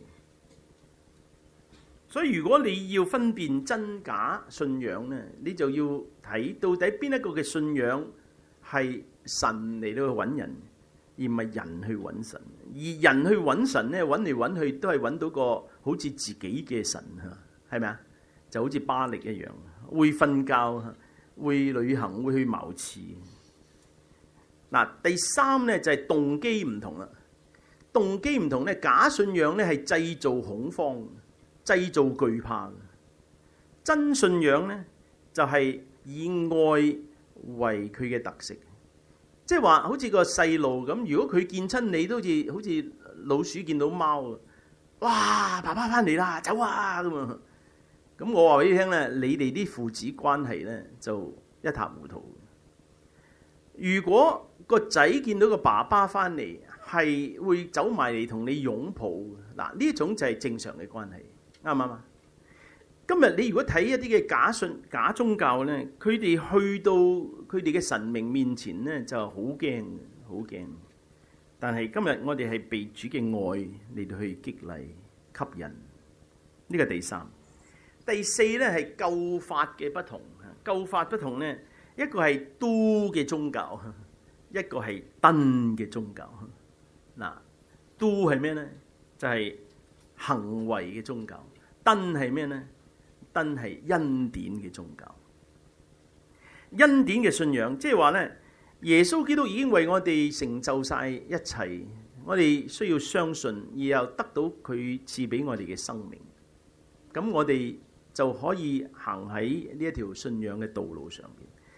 所以如果你要分辨真假信仰咧，你就要睇到底邊一個嘅信仰係神嚟到去揾人，而唔係人去揾神。而人去揾神咧，揾嚟揾去都係揾到個好似自己嘅神嚇，係咪啊？就好似巴力一樣，會瞓覺，會旅行，會去茅廁。嗱，第三咧就係動機唔同啦。動機唔同咧，假信仰咧係製造恐慌、製造懼怕。真信仰咧就係以愛為佢嘅特色，即係話好似個細路咁，如果佢見親你都好似好似老鼠見到貓，哇！爸爸翻嚟啦，走啊咁啊！咁我話俾你聽咧，你哋啲父子關係咧就一塌糊塗。如果個仔見到個爸爸翻嚟，係會走埋嚟同你擁抱，嗱，呢種就係正常嘅關係，啱唔啱啊？今日你如果睇一啲嘅假信假宗教咧，佢哋去到佢哋嘅神明面前咧就好驚，好驚。但係今日我哋係被主嘅愛嚟到去激勵、吸引，呢個第三。第四咧係救法嘅不同，救法不同咧，一個係都嘅宗教，一個係登嘅宗教。嗱，都係咩咧？就係、是、行為嘅宗教。登係咩咧？登係恩典嘅宗教。恩典嘅信仰，即係話咧，耶穌基督已經為我哋成就晒一切，我哋需要相信，而又得到佢賜俾我哋嘅生命。咁我哋就可以行喺呢一條信仰嘅道路上邊。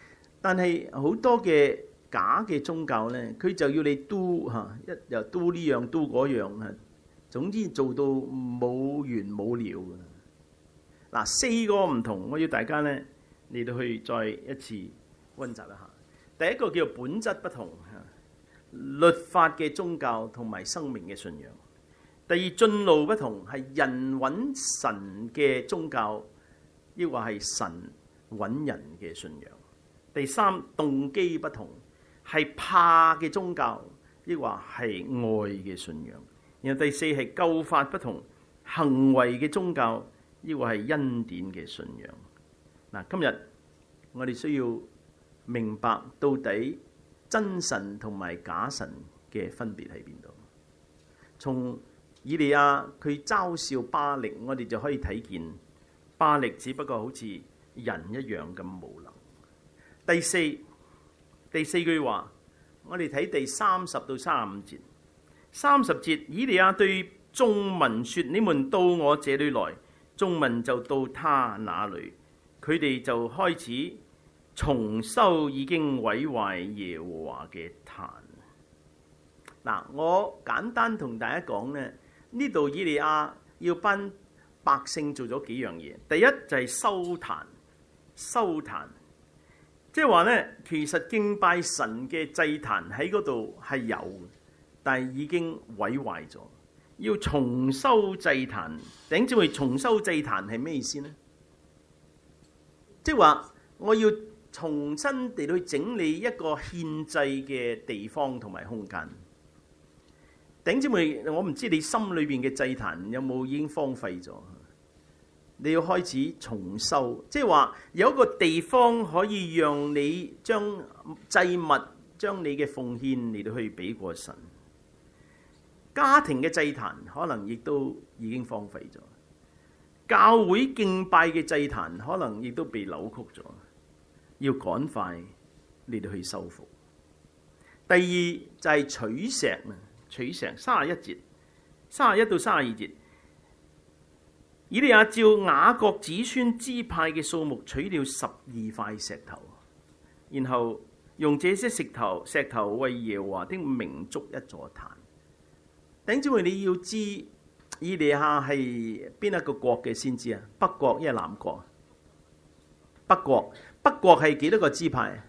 但係好多嘅假嘅宗教咧，佢就要你 do 嚇，一又 do 呢樣 do 嗰樣啊，總之做到冇完冇了嘅。嗱，四個唔同，我要大家咧嚟到去再一次溫習一下。第一個叫本質不同，律法嘅宗教同埋生命嘅信仰。第二，進路不同，係人揾神嘅宗教，抑或係神揾人嘅信仰。第三，動機不同，係怕嘅宗教，抑或係愛嘅信仰。然後第四係救法不同，行為嘅宗教，抑或係恩典嘅信仰。嗱，今日我哋需要明白到底真神同埋假神嘅分別喺邊度。從以利亞佢嘲笑巴力，我哋就可以睇見巴力只不過好似人一樣咁無能。第四第四句話，我哋睇第三十到三十五節。三十節，以利亞對眾民說：你們到我這裏來。眾民就到他那裏，佢哋就開始重修已經毀壞耶和華嘅壇。嗱，我簡單同大家講呢，呢度以利亞要班百姓做咗幾樣嘢。第一就係修壇，修壇，即係話呢，其實敬拜神嘅祭壇喺嗰度係有，但係已經毀壞咗。要重修祭壇，頂住會重修祭壇係咩意思呢？即係話我要重新地去整理一個獻祭嘅地方同埋空間。頂住會，我唔知你心裏邊嘅祭壇有冇已經荒廢咗？你要開始重修，即係話有一個地方可以讓你將祭物、將你嘅奉獻嚟到去俾過神。家庭嘅祭壇可能亦都已經荒廢咗，教會敬拜嘅祭壇可能亦都被扭曲咗，要趕快嚟到去修復。第二就係取石啊，取石三十一節，三十一到三十二節，以利亞照雅各子孫支派嘅數目取了十二塊石頭，然後用這些石頭石頭為耶和華的名築一座壇。頂姊妹，你要知以利亞係邊一個國嘅先知啊？北國一係南國？北國，北國係幾多個支派？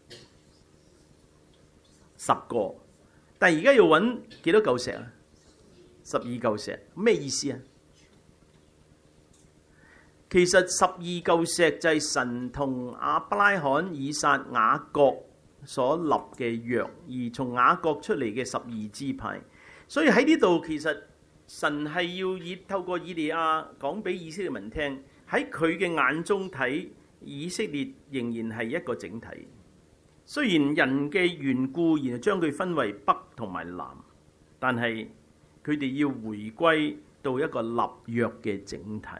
十個。但係而家要揾幾多嚿石啊？十二嚿石，咩意思啊？其實十二嚿石就係神同亞伯拉罕、以撒、雅各所立嘅約，而從雅各出嚟嘅十二支派。所以喺呢度，其實神係要以透過以利亞講俾以色列民聽，喺佢嘅眼中睇，以色列仍然係一個整體。雖然人嘅緣故，然後將佢分為北同埋南，但係佢哋要回歸到一個立約嘅整體，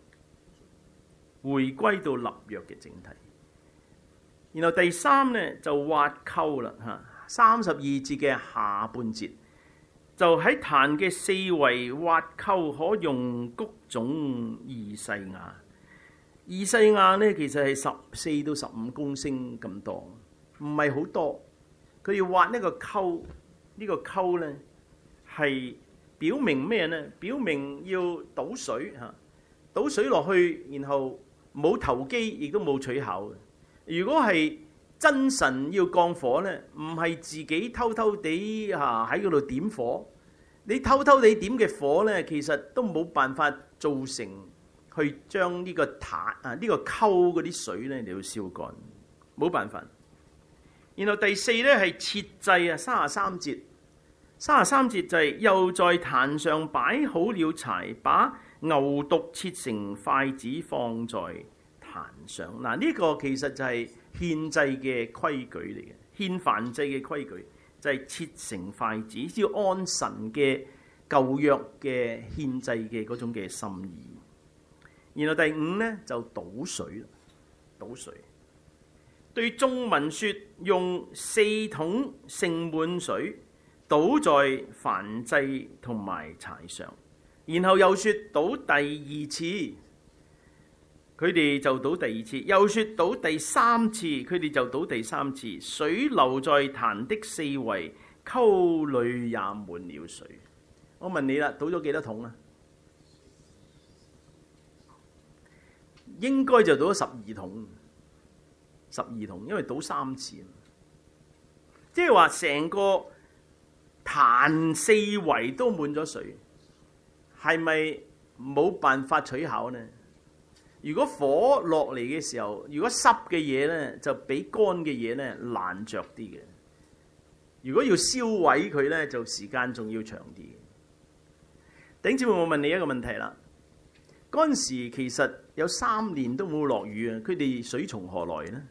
回歸到立約嘅整體。然後第三呢，就挖溝啦嚇，三十二節嘅下半節。就喺壇嘅四圍挖溝，可用谷種二世亞。二世亞呢，其實係十四到十五公升咁多，唔係好多。佢要挖呢個溝，呢、這個溝呢係表明咩呢？表明要倒水嚇，倒水落去，然後冇投機，亦都冇取巧。如果係真神要降火呢，唔係自己偷偷地嚇喺嗰度點火，你偷偷地點嘅火呢，其實都冇辦法造成去將呢個壇啊呢個溝嗰啲水呢嚟到燒乾，冇辦法。然後第四呢係設祭啊，三十三節，三十三節就係又在壇上擺好了柴，把牛犢切成筷子放在壇上。嗱，呢個其實就係獻祭嘅規矩嚟嘅，獻燔祭嘅規矩就係切成筷子，要按神嘅舊約嘅獻祭嘅嗰種嘅心意。然後第五呢，就倒水，倒水。對眾民說，用四桶盛滿水倒在燔祭同埋柴上，然後又說倒第二次。 佢哋就倒第二次，又說倒第三次，佢哋就倒第三次。水流在壇的四圍，溝裏也滿了水。我問你啦，倒咗幾多桶啊？應該就倒咗十二桶，十二桶，因為倒三次。即係話成個壇四圍都滿咗水，係咪冇辦法取巧呢？如果火落嚟嘅時候，如果濕嘅嘢呢，就比乾嘅嘢呢難着啲嘅。如果要燒毀佢呢，就時間仲要長啲。弟兄姊妹，我問你一個問題啦。嗰陣時其實有三年都冇落雨啊，佢哋水從何來呢？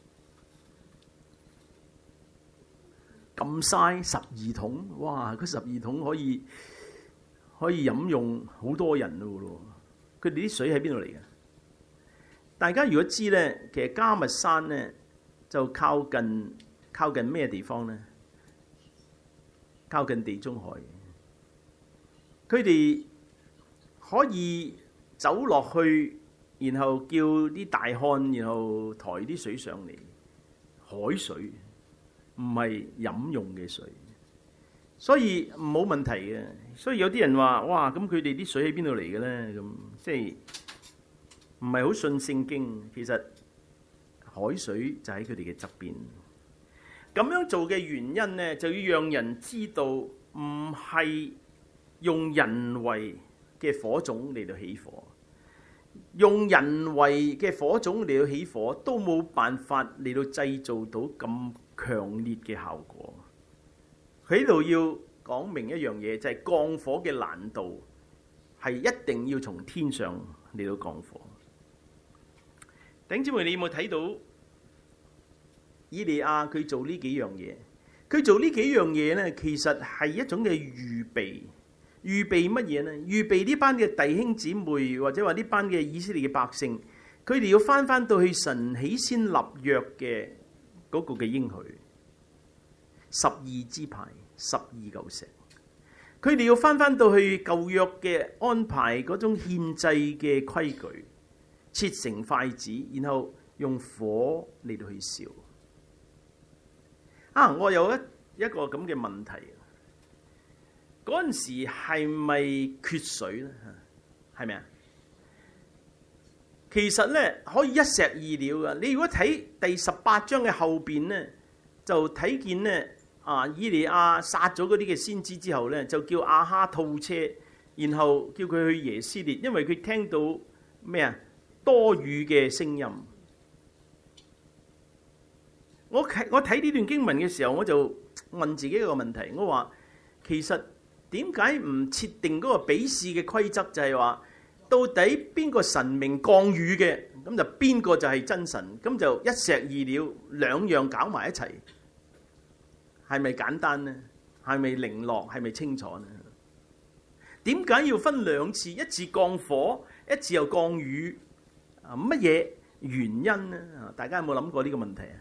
咁嘥十二桶，哇！嗰十二桶可以可以飲用好多人咯。佢哋啲水喺邊度嚟嘅？大家如果知呢，其實迦密山呢就靠近靠近咩地方呢？靠近地中海。佢哋可以走落去，然後叫啲大漢，然後抬啲水上嚟，海水唔係飲用嘅水，所以冇問題嘅。所以有啲人話：哇，咁佢哋啲水喺邊度嚟嘅咧？咁即係唔係好信聖經？其實海水就喺佢哋嘅側邊。咁樣做嘅原因呢，就要讓人知道唔係用人為嘅火種嚟到起火，用人為嘅火種嚟到起火都冇辦法嚟到製造到咁強烈嘅效果。佢喺度要講明一樣嘢，就係降火嘅難度係一定要從天上嚟到降火。弟兄姊妹，你有冇睇到以利亞佢做呢幾樣嘢？佢做呢幾樣嘢呢，其實係一種嘅預備。預備乜嘢呢？預備呢班嘅弟兄姊妹，或者話呢班嘅以色列嘅百姓，佢哋要翻翻到去神起先立約嘅嗰個嘅應許，十二支派，十二嚿石。佢哋要翻翻到去舊約嘅安排嗰種獻祭嘅規矩，切成筷子，然後用火嚟到去燒。啊！我有一一個咁嘅問題。嗰陣時係咪缺水咧？係咪啊？其實咧可以一石二鳥㗎。你如果睇第十八章嘅後邊咧，就睇見咧啊，以利亞殺咗嗰啲嘅先知之後咧，就叫亞哈套車，然後叫佢去耶斯列，因為佢聽到咩啊多雨嘅聲音。我睇我睇呢段經文嘅時候，我就問自己一個問題，我話其實點解唔設定嗰個比試嘅規則，就係話到底邊個神明降雨嘅，咁就邊個就係真神，咁就一石二鳥，兩樣搞埋一齊，係咪簡單呢？係咪零落？係咪清楚呢？點解要分兩次？一次降火，一次又降雨？啊，乜嘢原因呢？大家有冇諗過呢個問題啊？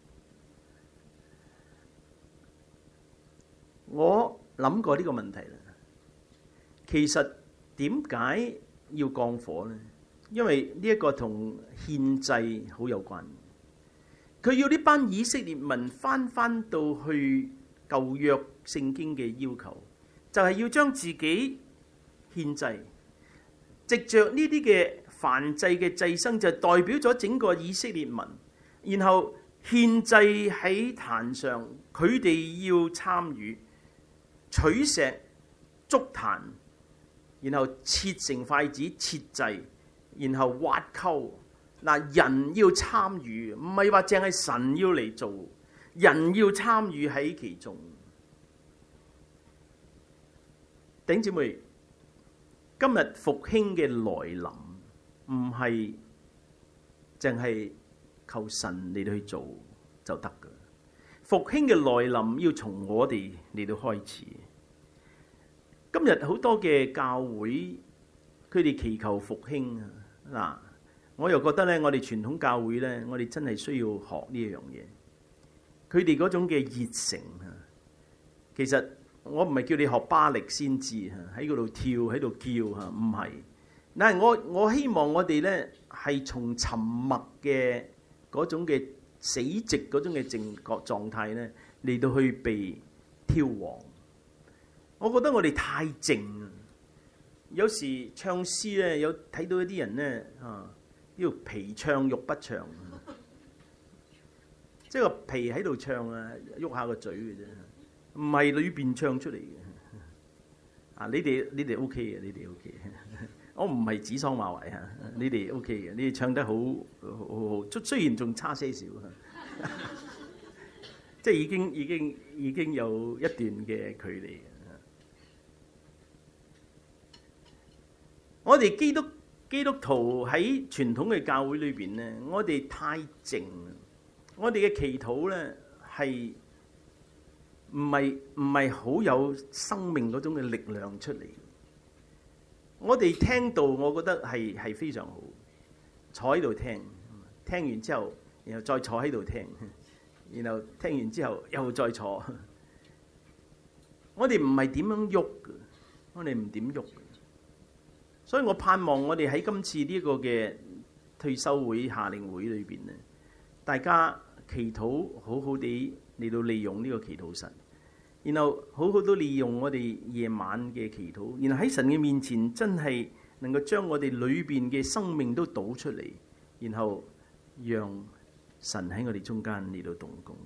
我諗過呢個問題啦。其實點解要降火呢？因為呢一個同獻祭好有關。佢要呢班以色列民翻翻到去舊約聖經嘅要求，就係要將自己獻祭，藉着呢啲嘅燔祭嘅祭牲，就代表咗整個以色列民。然後獻祭喺壇上，佢哋要參與。取石築壇，然後切成筷子切祭，然後挖溝。嗱，人要參與，唔係話淨係神要嚟做，人要參與喺其中。弟兄姊妹，今日復興嘅來臨，唔係淨係靠神嚟到去做就得㗎。復興嘅來臨要從我哋嚟到開始。今日好多嘅教會，佢哋祈求復興啊！嗱，我又覺得咧，我哋傳統教會咧，我哋真係需要學呢一樣嘢。佢哋嗰種嘅熱誠啊，其實我唔係叫你學巴力先知啊，喺嗰度跳喺度叫嚇，唔係。 但係我我希望我哋咧係從沉默嘅嗰種嘅死寂嗰種嘅靜覺狀態咧嚟到去被挑旺。我覺得我哋太靜，有時唱詩咧有睇到一啲人咧啊，要皮唱肉不唱，即係個皮喺度唱啊，喐下個嘴嘅啫，唔係裏邊唱出嚟嘅。啊，你哋你哋 OK 嘅，你哋 OK 嘅。我唔係指桑罵槐嚇，你哋 OK 嘅，你哋唱得好好好，雖然仲差些少，即係已經已經已經有一段嘅距離。我哋基督基督徒喺傳統嘅教會裏邊咧，我哋太靜，我哋嘅祈禱咧係唔係唔係好有生命嗰種嘅力量出嚟。我哋聽到，我覺得係係非常好，坐喺度聽，聽完之後，然後再坐喺度聽，然後聽完之後又再坐。我哋唔係點樣喐嘅，我哋唔點喐。所以我盼望我哋喺今次呢個嘅退休會夏令會裏邊咧，大家祈禱好好地嚟到利用呢個祈禱室，然後好好都利用我哋夜晚嘅祈禱，然後喺神嘅面前真係能夠將我哋裏邊嘅生命都倒出嚟，然後讓神喺我哋中間嚟到動工。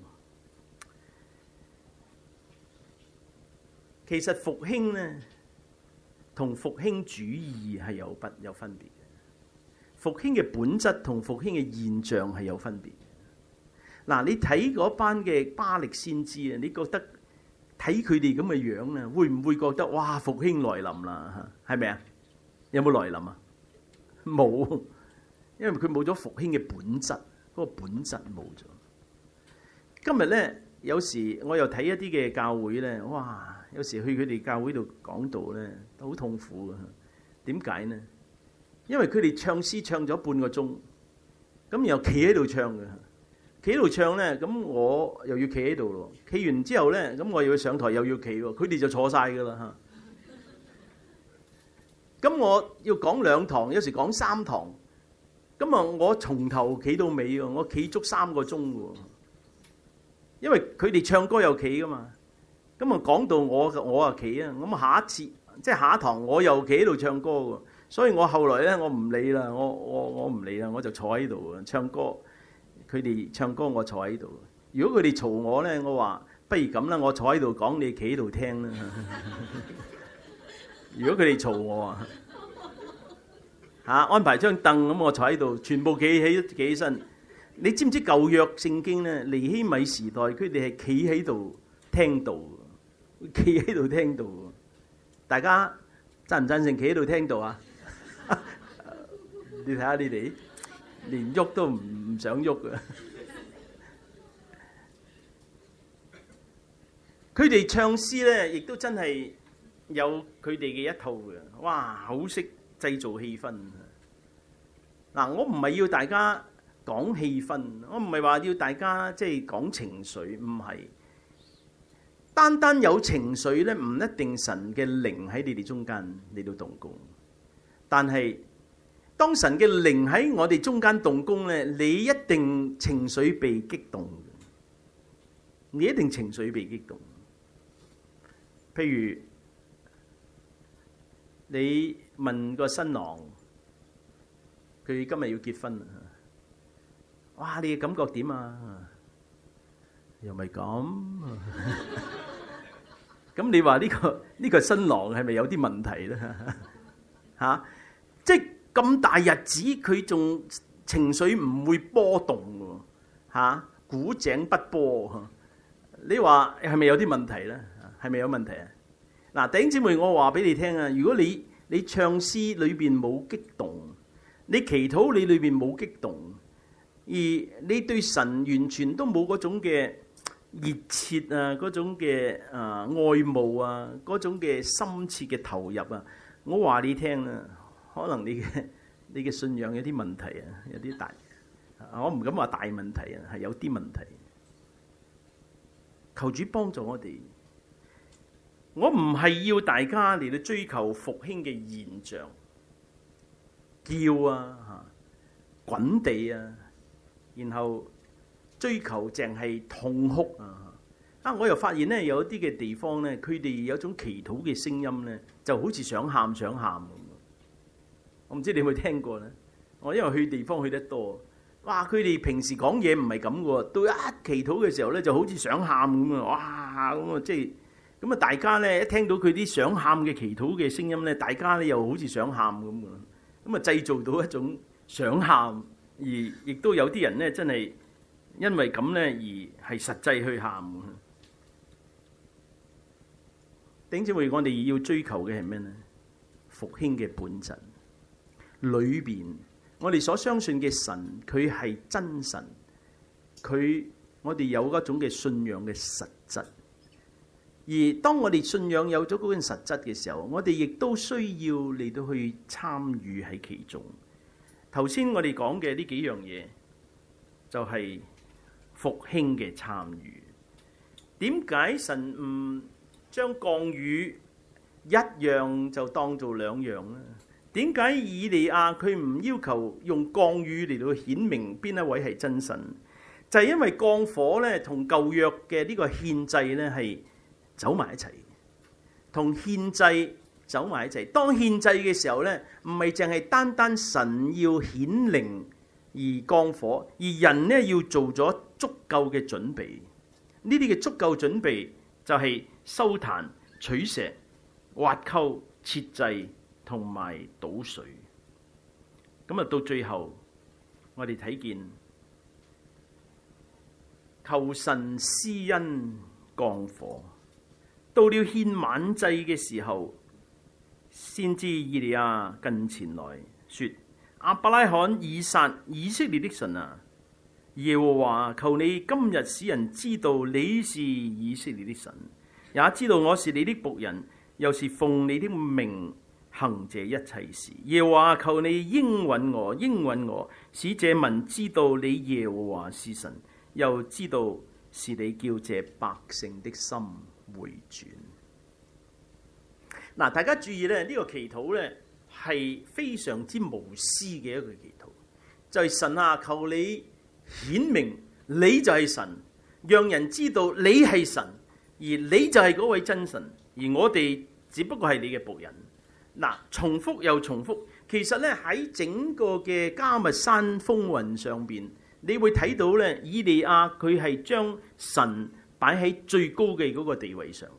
其實復興呢，同復興主義係有不有分別嘅。復興嘅本質同復興嘅現象係有分別嘅。嗱，你睇嗰班嘅巴力先知啊，你覺得睇佢哋咁嘅樣啊，會唔會覺得哇復興來臨啦？係咪啊？有冇來臨啊？冇，因為佢冇咗復興嘅本質，嗰個本質冇咗。今日咧，有時我又睇一啲嘅教會咧，哇！有時去佢哋教會度講道咧，都好痛苦嘅。點解呢？因為佢哋唱詩唱咗半個鐘，咁然後企喺度唱嘅，企喺度唱咧，咁我又要企喺度咯。企完之後咧，咁我又要上台又要企喎，佢哋就坐晒噶啦嚇。咁我要講兩堂，有時講三堂，咁啊我從頭企到尾喎，我企足三個鐘喎。因為佢哋唱歌又企噶嘛。咁啊講到我我啊企啊，咁下一次即係下一堂我又企喺度唱歌喎，所以我後來咧我唔理啦，我我我唔理啦，我就坐喺度啊唱歌。佢哋唱歌我坐喺度。如果佢哋嘈我咧，我話不如咁啦，我坐喺度講，你企喺度聽啦。如果佢哋嘈我啊，嚇安排張凳咁，我坐喺度，全部企起企起身。你知唔知舊約聖經咧？尼希米時代佢哋係企喺度聽道。企喺度聽到，大家贊唔贊成企喺度聽到啊？你睇下你哋，連喐都唔唔想喐嘅。佢哋唱詩咧，亦都真係有佢哋嘅一套嘅。哇，好識製造氣氛。嗱，我唔係要大家講氣氛，我唔係話要大家即係講情緒，唔係。單單有情緒咧，唔一定神嘅靈喺你哋中間嚟到動工。但係當神嘅靈喺我哋中間動工咧，你一定情緒被激動。你一定情緒被激動。譬如你問個新郎，佢今日要結婚，哇！你嘅感覺點啊？又咪咁？咁你話呢個呢個新郎係咪有啲問題咧？嚇！即係咁大日子，佢仲情緒唔會波動喎？嚇！古井不波，你話係咪有啲問題咧？係咪有問題啊？嗱，弟兄姊妹，我話俾你聽啊！如果你你唱詩裏邊冇激動，你祈禱你裏邊冇激動，而你對神完全都冇嗰種嘅熱切啊，嗰種嘅啊愛慕啊，嗰種嘅深切嘅投入啊，我話你聽啊，可能你嘅你嘅信仰有啲問題啊，有啲大，我唔敢話大問題啊，係有啲問題。求主幫助我哋，我唔係要大家嚟到追求復興嘅現象， 叫啊、嚇滾地啊，然後追求淨係痛哭啊！啊，我又發現咧，有一啲嘅地方咧，佢哋有一種祈禱嘅聲音咧，就好似想喊想喊咁。我唔知你有冇聽過咧？我因為去地方去得多，哇！佢哋平時講嘢唔係咁嘅喎，到一祈禱嘅時候咧，就好似想喊咁啊！哇！咁啊，即係咁啊，大家咧一聽到佢啲想喊嘅祈禱嘅聲音咧，大家咧又好似想喊咁啊！咁啊，製造到一種想喊，而亦都有啲人咧真係因為咁咧而係實際去喊。弟兄姊妹，我哋要追求嘅係咩咧？復興嘅本質裏邊。我哋所相信嘅神，佢係真神，佢我哋有一種嘅信仰嘅實質。而當我哋信仰有咗嗰種實質嘅時候，我哋亦都需要嚟到去參與喺其中。頭先我哋講嘅呢幾樣嘢，就係復興嘅參與。點解神唔將降雨一樣就當做兩樣呢？點解以利亞佢唔要求用降雨嚟到顯明邊一位係真神？就係因為降火咧同舊約嘅呢個獻祭咧係走埋一齊，同獻祭走埋一齊。當獻祭嘅時候咧，唔係淨係單單神要顯靈而降火，而人咧要做咗足夠嘅準備。呢啲嘅足夠準備就係收壇、取石、挖溝、設祭同埋倒水。咁啊，到最後我哋睇見求神施恩降火。到了獻晚祭嘅時候，先知以利亞近前來說：亞伯拉罕、以撒、以色列的神啊，耶和華求你今日使人知道你是以色列的神，也知道我是你的僕人，又是奉你的名行這一切事。耶和華求你應允我，應允我，使這民知道你耶和華是神，又知道是你叫這百姓的心回轉。嗱，大家注意咧，呢個祈禱咧係非常之無私嘅一個祈禱，就係神啊，求你顯明你就係神，讓人知道你係神，而你就係嗰位真神，而我哋只不過係你嘅僕人。嗱，重複又重複，其實咧喺整個嘅迦密山風雲上邊，你會睇到咧，以利亞佢係將神擺喺最高嘅嗰個地位上。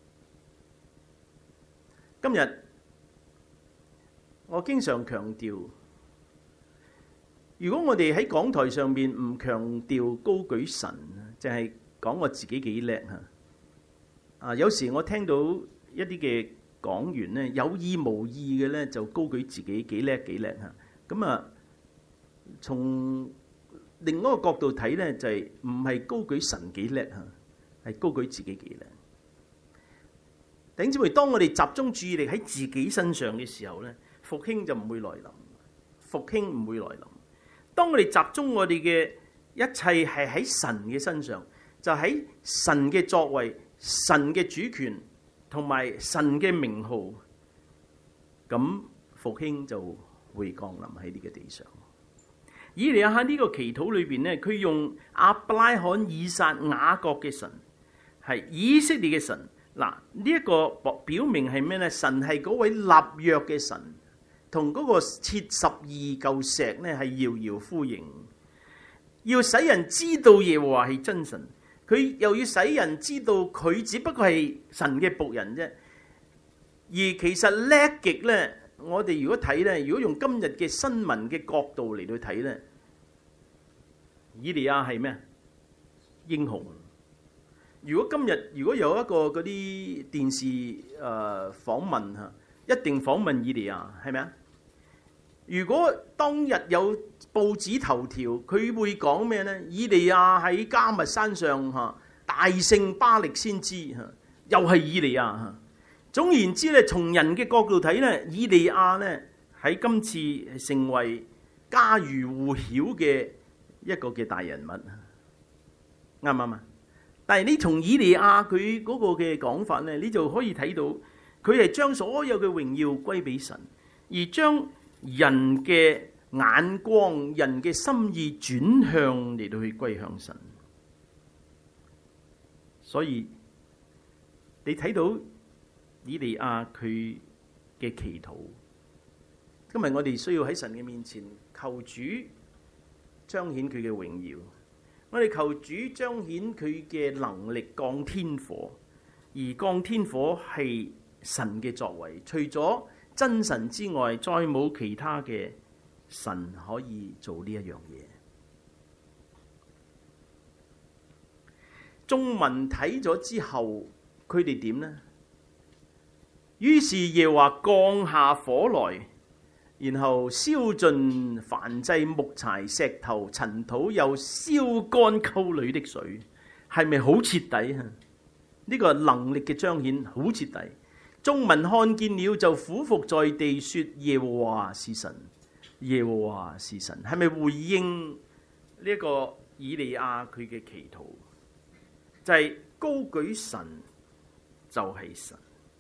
今日我經常強調，如果我哋喺講台上面唔強調高舉神，淨係講我自己幾叻嚇。啊，有時我聽到一啲嘅講員咧，有意無意嘅咧就高舉自己幾叻幾叻嚇。咁啊，從另一個角度睇咧，就係唔係高舉神幾叻嚇，係高舉自己幾叻。弟兄姊妹，當我哋集中注意力喺自己身上嘅時候咧，復興就唔會來臨。復興唔會來臨。當我哋集中我哋嘅一切係喺神嘅身上，就喺神嘅作為、神嘅主權同埋神嘅名號，咁復興就會降臨喺呢個地上。以利亞喺呢個祈禱裏邊咧，佢用亞伯拉罕、以撒、雅各嘅神，係以色列嘅神。嗱，呢一個表明係咩咧？神係嗰位立約嘅神，同嗰個設十二嚿石咧係遙遙呼應，要使人知道耶和華係真神，佢又要使人知道佢只不過係神嘅僕人啫。而其實叻極咧，我哋如果睇咧，如果用今日嘅新聞嘅角度嚟到睇咧，以利亞係咩？英雄。如果今日如果有一個嗰啲電視誒、呃、訪問嚇，一定訪問以利亞，係咪啊？如果當日有報紙頭條，佢會講咩呢？以利亞喺迦密山上嚇大勝巴力先知嚇，又係以利亞嚇。總言之咧，從人嘅角度睇咧，以利亞咧喺今次成為家喻戶曉嘅一個嘅大人物，啱唔啱啊？但係你從以利亞佢嗰個嘅講法咧，你就可以睇到佢係將所有嘅榮耀歸俾神，而將人嘅眼光、人嘅心意轉向嚟到去歸向神。所以你睇到以利亞佢嘅祈禱，今日我哋需要喺神嘅面前求主彰顯佢嘅榮耀，我哋求主彰顯佢嘅能力降天火，而降天火係神嘅作為，除咗真神之外，再冇其他嘅神可以做呢一樣嘢。眾民睇咗之後，佢哋點呢？於是耶和華降下火來，然後燒盡燔祭、木柴、石頭、塵土，又燒乾溝裏的水。係咪好徹底啊？呢個能力嘅彰顯好徹底。眾民看見了就俯伏在地說：耶和華是神，耶和華是神。係咪回應呢一個以利亞佢嘅祈禱？就係、是、高舉神就係神。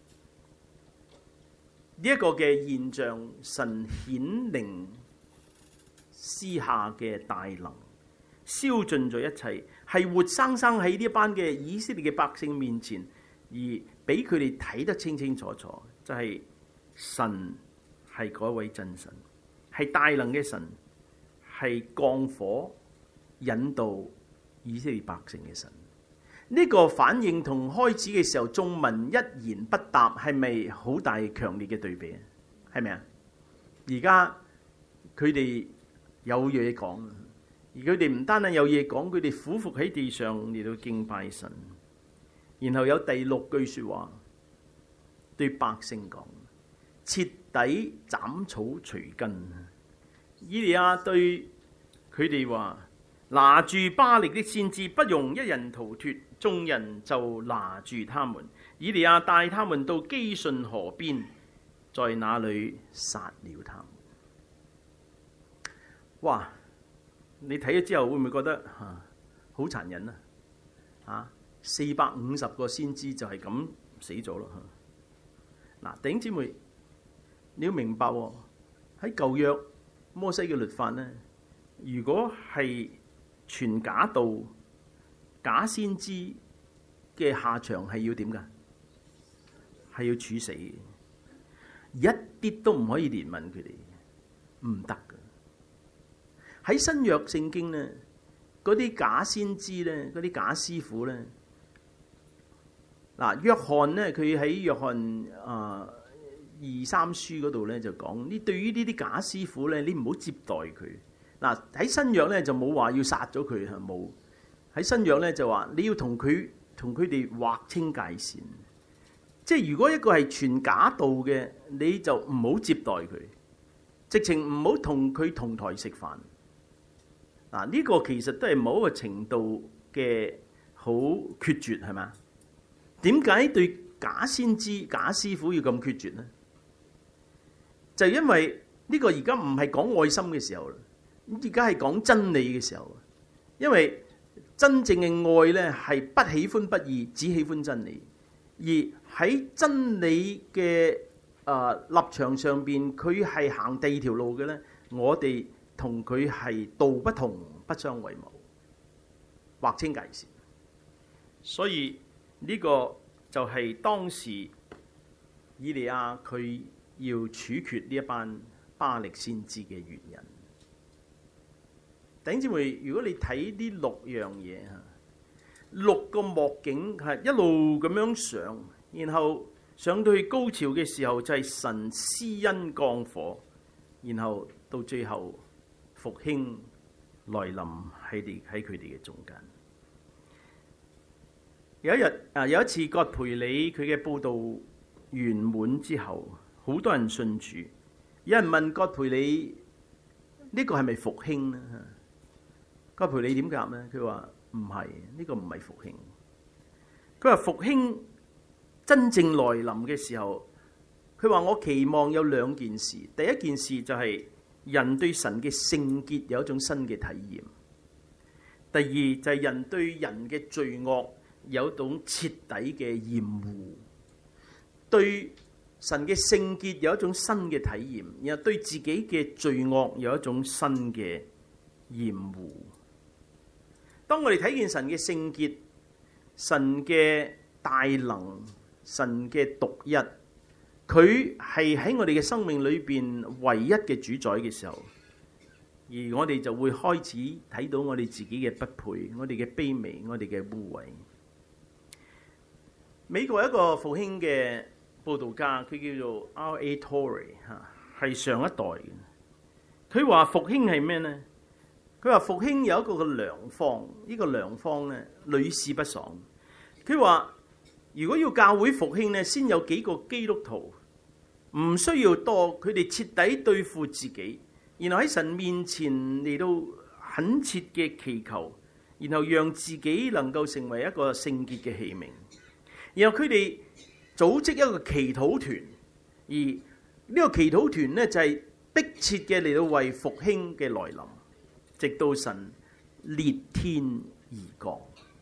呢、這、一個嘅現象，神顯靈施下嘅大能，燒盡咗一切，係活生生喺呢一班嘅以色列嘅百姓面前，而俾佢哋睇得清清楚楚，就係、是、神係嗰位真神，係大能嘅神，係降火引導以色列百姓嘅神。呢、這個反應同開始嘅時候眾民一言不答，係咪好大強烈嘅對比啊？係咪啊？而家佢哋有嘢講，而佢哋唔單單有嘢講，佢哋俯伏喺地上嚟到敬拜神。然後有第六句說話對百姓講：徹底斬草除根。以利亞對佢哋話：拿住巴力的先知，不容一人逃脫。眾人就拿住他們。以利亞帶他們到基順河邊，在那裏殺了他們。哇！你睇咗之後會唔會覺得吓好殘忍啊？啊！四百五十個先知就係咁死咗咯。嗱，弟兄姊妹，你要明白喎，喺舊約摩西嘅律法呢，如果係傳假道、假先知嘅下場係要點㗎？係要處死嘅，一啲都唔可以憐憫佢哋，唔得㗎。喺新約聖經呢，嗰啲假先知呢，嗰啲假師傅呢，嗱，約翰呢，佢喺約翰啊二三書嗰度呢就講：呢對於呢啲假師傅呢，你唔好接待佢。嗱，喺新約呢就冇話要殺咗佢，係冇。喺新約咧就話你要同佢同佢哋劃清界線，即係如果一個係傳假道嘅，你就唔好接待佢，直情唔好同佢同台食飯。嗱，呢個其實都係某一個程度嘅好決絕，係咪？點解對假先知、假師傅要咁決絕呢？就係因為呢個而家唔係講愛心嘅時候啦，而家係講真理嘅時候，因為真正嘅愛呢，係不喜歡不義，只喜歡真理。而喺真理嘅誒立場上邊，佢係行第二條路嘅呢，我哋同佢係道不同，不相為謀，劃清界線。所以呢個就係當時以利亞佢要處決呢一班巴力先知嘅原因。弟兄姊妹，如果你睇呢六樣嘢嚇，六個幕景係一路咁樣上，然後上到去高潮嘅時候就係神施恩降火，然後到最後復興來臨喺哋喺佢哋嘅中間。有一日啊，有一次葛培理佢嘅佈道圓滿之後，好多人信主。有人問葛培理呢個係咪復興呢？葛培理點答呢？佢話唔係，呢個唔係復興。佢話復興真正來臨嘅時候，佢話我期望有兩件事。第一件事就係人對神嘅聖潔有一種新嘅體驗。第二就係人對人嘅罪惡有一種徹底嘅厭惡，對神嘅聖潔有一種新嘅體驗，然後對自己嘅罪惡有一種新嘅厭惡。當我哋睇見神嘅聖潔、神嘅大能、神嘅獨一，佢係喺我哋嘅生命裏邊唯一嘅主宰嘅時候，而我哋就會開始睇到我哋自己嘅不配，我哋嘅卑微，我哋嘅污穢。美國一個復興嘅佈道家，佢叫做 R A Torrey 嚇，係上一代嘅。佢話復興係咩呢？佢話復興有一個嘅良方，呢、這個良方咧屢試不爽。佢話如果要教會復興咧，先有幾個基督徒，唔需要多，佢哋徹底對付自己，然後喺神面前嚟到懇切嘅祈求，然後讓自己能夠成為一個聖潔嘅器皿。然後佢哋組織一個祈禱團，而呢個祈禱團呢，就係迫切嘅嚟到為復興嘅來臨，直到神裂天而降。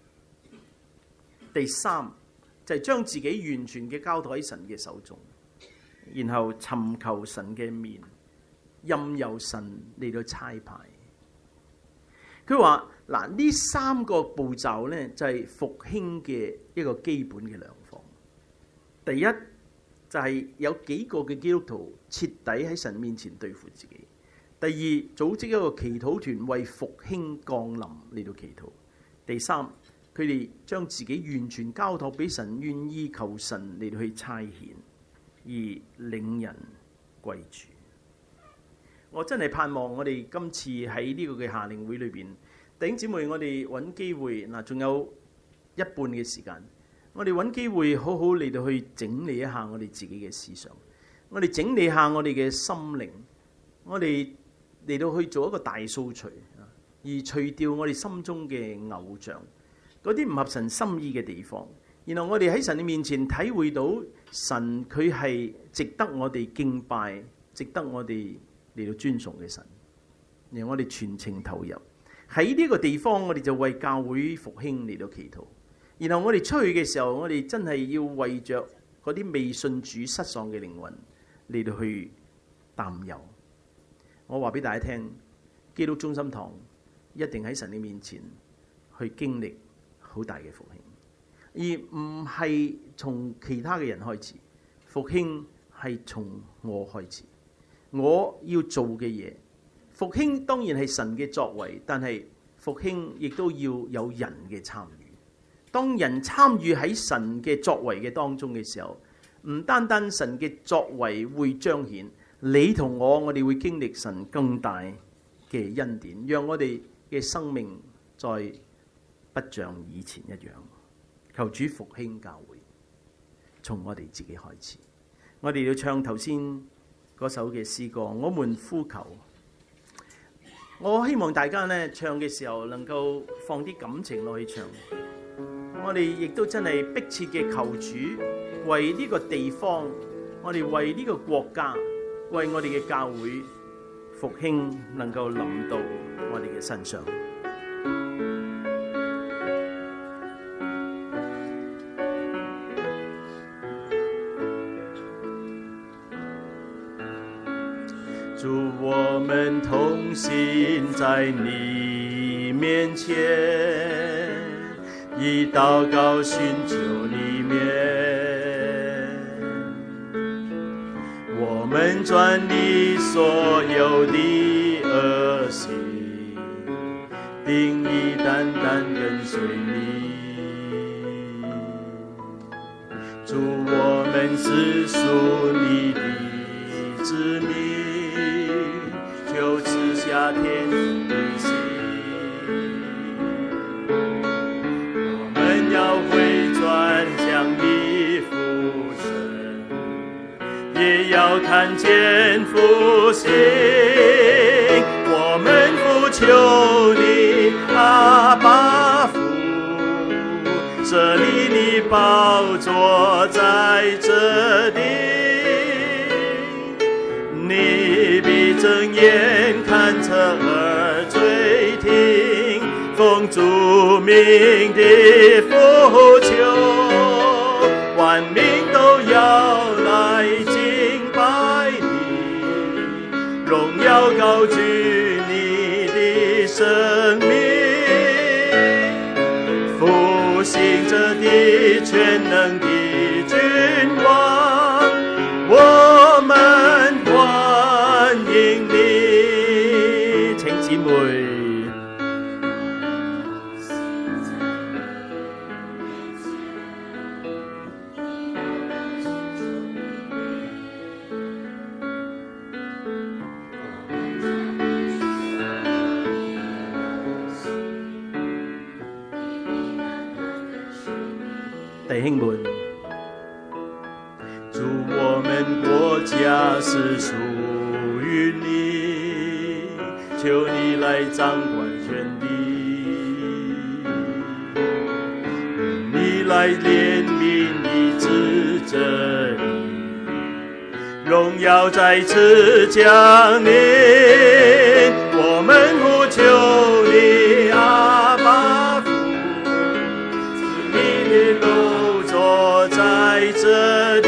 第三就係將自己完全嘅交託喺神嘅手中，然後尋求神嘅面，任由神嚟到差派。佢話嗱，呢三個步驟呢，就係復興嘅一個基本嘅良方。第一就係有幾個嘅基督徒徹底喺神面前對付自己。第二，組織一個祈禱團為復興降臨嚟到祈禱。第三，佢哋將自己完全交託俾神，願意求神嚟到去差遣而領人歸主。我真係盼望我哋今次喺呢個嘅夏令會裏邊，弟兄姊妹，我哋揾機會嗱，仲有一半嘅時間，我哋揾機會好好嚟到去整理一下我哋自己嘅思想，我哋整理下我哋嘅心靈，我哋嚟到去做一個大掃除，而除掉我哋心中嘅偶像，嗰啲唔合神心意嘅地方，然後我哋喺神嘅面前體會到神佢係值得我哋敬拜，值得我哋嚟到尊崇嘅神，然後我哋全程投入喺呢個地方，我哋就為教會復興嚟到祈禱。然後我哋出去嘅時候，我哋真係要為着嗰啲未信主失喪嘅靈魂嚟到去擔憂。我話俾大家聽，基督中心堂一定喺神嘅面前去經歷好大嘅復興，而唔係從其他嘅人開始。復興係從我開始，我要做嘅嘢。復興當然係神嘅作為，但係復興亦都要有人嘅參與。當人參與喺神嘅作為嘅當中嘅時候，唔單單神嘅作為會彰顯，你同我，我哋會經歷神更大嘅恩典，讓我哋嘅生命再不像以前一樣。求主復興教會，從我哋自己開始。我哋要唱頭先嗰首嘅詩歌，我們呼求。我希望大家呢唱嘅時候能夠放啲感情落去唱。我哋亦都真係迫切嘅求主為呢個地方，我哋為呢個國家，為我哋嘅教會復興能夠臨到我哋嘅身上。 主，我們同心在你面前，以禱告尋求你面，我們轉離所有的惡行，定義單單跟隨你。主，我們是屬你的子民，求賜下天的心，我們要回轉向你父神，也要看見復興。我們呼求你，阿爸父，設立你寶座在這地，你必睜眼看側耳垂聽，奉主名的呼求，萬民都要來耀高舉你的生命，復興這地全能的君王，我們歡迎你。請姊妹弟兄們， 主，我們國家是屬於你，求你來掌管全地，你來憐憫醫治這地，榮耀再次降臨，我們呼求你阿爸父，是你的路坐在這地，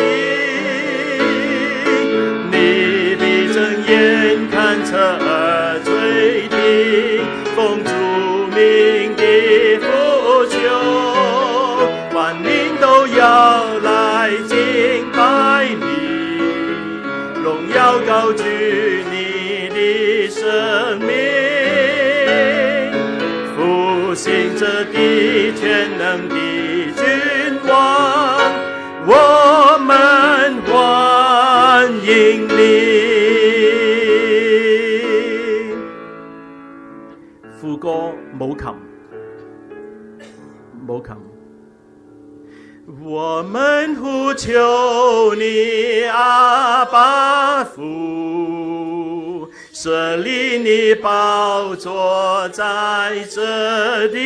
你必睜眼看側耳垂聽，奉主名的呼求，萬民都要來敬拜你，榮耀高舉你的生命，復興這地全能的君王，我們歡迎你。 副歌冇琴，冇琴。 我們呼求你阿爸父，設立你寶座在這地，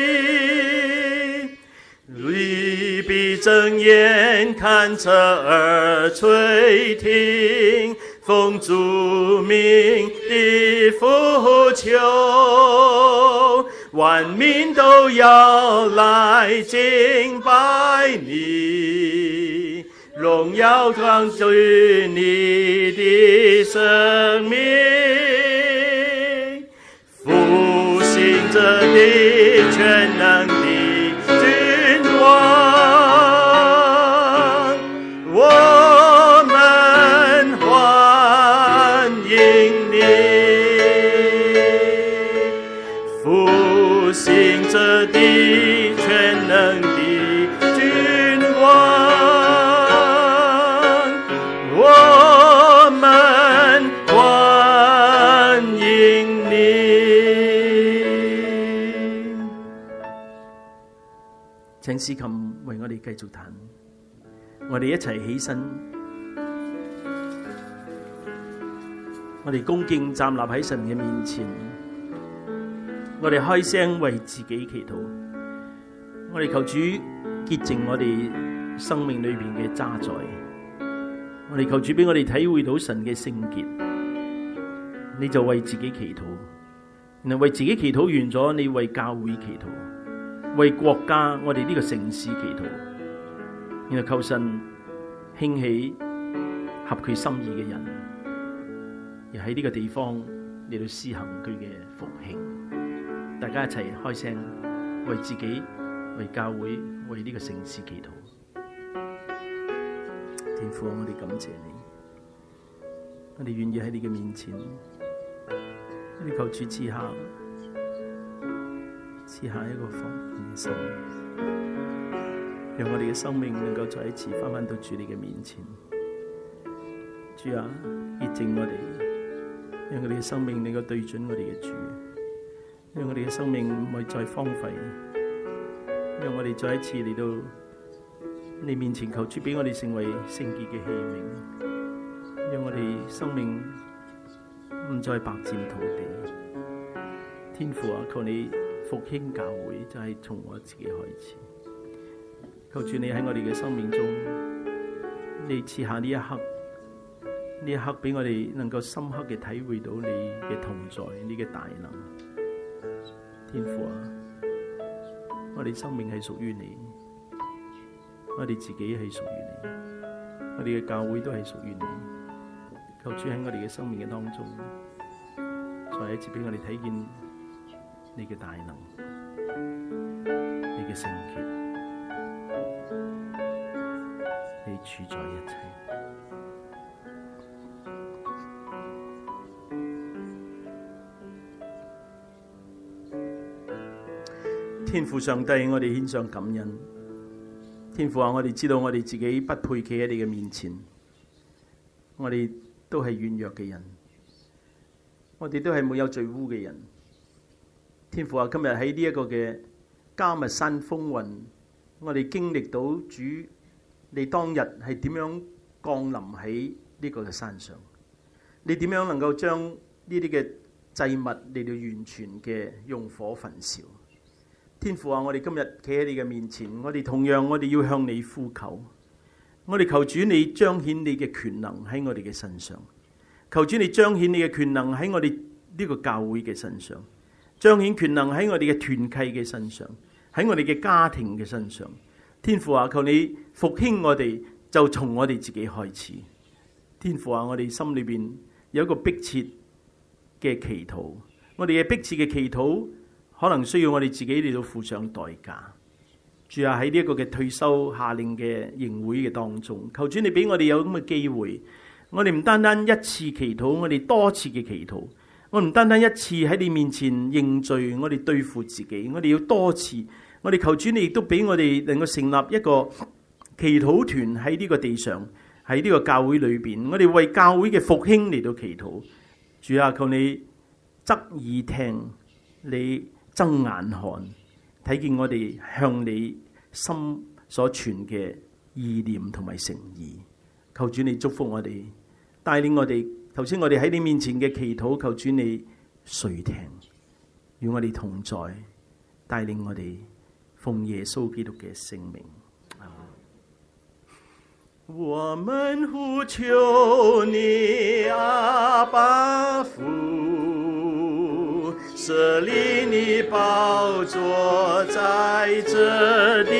你必睜眼看側耳垂聽，奉主名的呼求，萬民都要來敬拜你，榮耀光舉你的生命，復興這地全能的君王，我們歡迎你，復興這地全能的君王，我們歡迎你。 請司琴為我哋繼續彈，我哋一齊起身，我哋恭敬站立喺神嘅面前，我哋開聲為自己祈禱，我哋求主潔淨我哋生命裏邊嘅渣滓，我哋求主俾我哋體會到神嘅聖潔，你就為自己祈禱，然後為自己祈禱完咗，你為教會祈禱，為國家我哋呢個城市祈禱，然後求神興起合佢心意嘅人，而喺呢個地方嚟到施行佢嘅復興。大家一齊開聲，為自己、為教會、為呢個城市祈禱。天父，我哋感謝你，我哋願意喺你嘅面前，你求主賜下賜下一個豐盛嘅心，讓我哋嘅生命能夠再一次翻返到主你嘅面前。主啊，潔淨我哋，讓我哋嘅生命能夠對準我哋嘅主，讓我哋嘅生命唔會再荒廢，讓我哋再一次嚟到你面前求主俾我哋成為聖潔嘅器皿，讓我哋生命唔再白佔土地。天父啊，求你復興教會，就係從我自己開始。求主你喺我哋嘅生命中，你賜下呢一刻，呢一刻俾我哋能夠深刻嘅體會到你嘅同在，你嘅大能。天父啊，我哋生命係屬於你，我哋自己係屬於你，我哋嘅教會都係屬於你。求主喺我哋嘅生命嘅當中， 再一次俾我哋睇見你嘅大能，你嘅聖潔，你處在一切。天父上帝，我哋獻上感恩。天父啊，我哋知道我哋自己不配企喺你嘅面前，我哋都係軟弱嘅人，我哋都係沒有罪污嘅人。天父啊，今日喺呢一個嘅迦密山風雲，我哋經歷到主你當日係點樣降臨喺呢個嘅山上，你點樣能夠將呢啲嘅祭物嚟到完全嘅用火焚燒。天父啊，我哋今日企喺你嘅面前，我哋同樣我哋要向你呼求，我哋求主你彰顯你嘅權能喺我哋嘅身上，求主你彰顯你嘅權能喺我哋呢個教會嘅身上，彰顯權能喺我哋嘅團契嘅身上，喺我哋嘅家庭嘅身上。天父啊，求你復興我哋，就從我哋自己開始。天父啊，我哋心裏邊有一個迫切嘅祈禱，我哋嘅迫切嘅祈禱可能需要我哋自己嚟到付上代價。主啊，喺呢一個嘅退休夏令嘅營會嘅當中，求主你俾我哋有咁嘅機會，我哋唔單單一次祈禱，我哋多次嘅祈禱。我唔單單一次喺你面前認罪，我哋對付自己，我哋要多次。我哋求主你亦都俾我哋能夠成立一個祈禱團喺呢個地上，喺呢個教會裏邊，我哋為教會嘅復興嚟到祈禱。主啊，求你側耳聽，你睜眼看，睇見我哋向你心所存嘅意念同埋誠意。求主你祝福我哋，帶領我哋。頭先我哋喺你面前嘅祈禱，求主你垂聽，與我哋同在，帶領我哋奉耶穌基督嘅聖名。我們呼求你，阿爸父，設立你寶座在這地，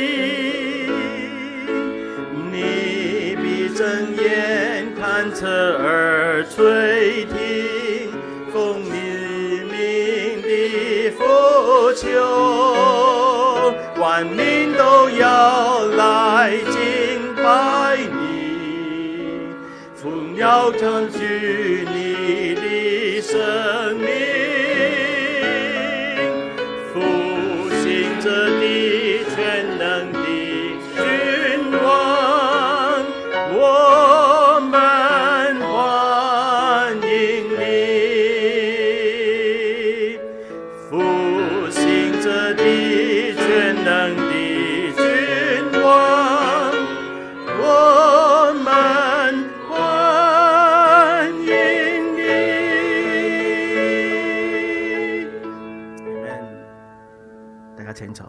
你必睜眼看側耳垂聽，奉你名的呼求，萬民都要來敬拜你，奉要成就你的生命，復興這地全能的君王，我們歡迎你，復興這地全能的君王，我們歡迎你。Amen。大家請坐。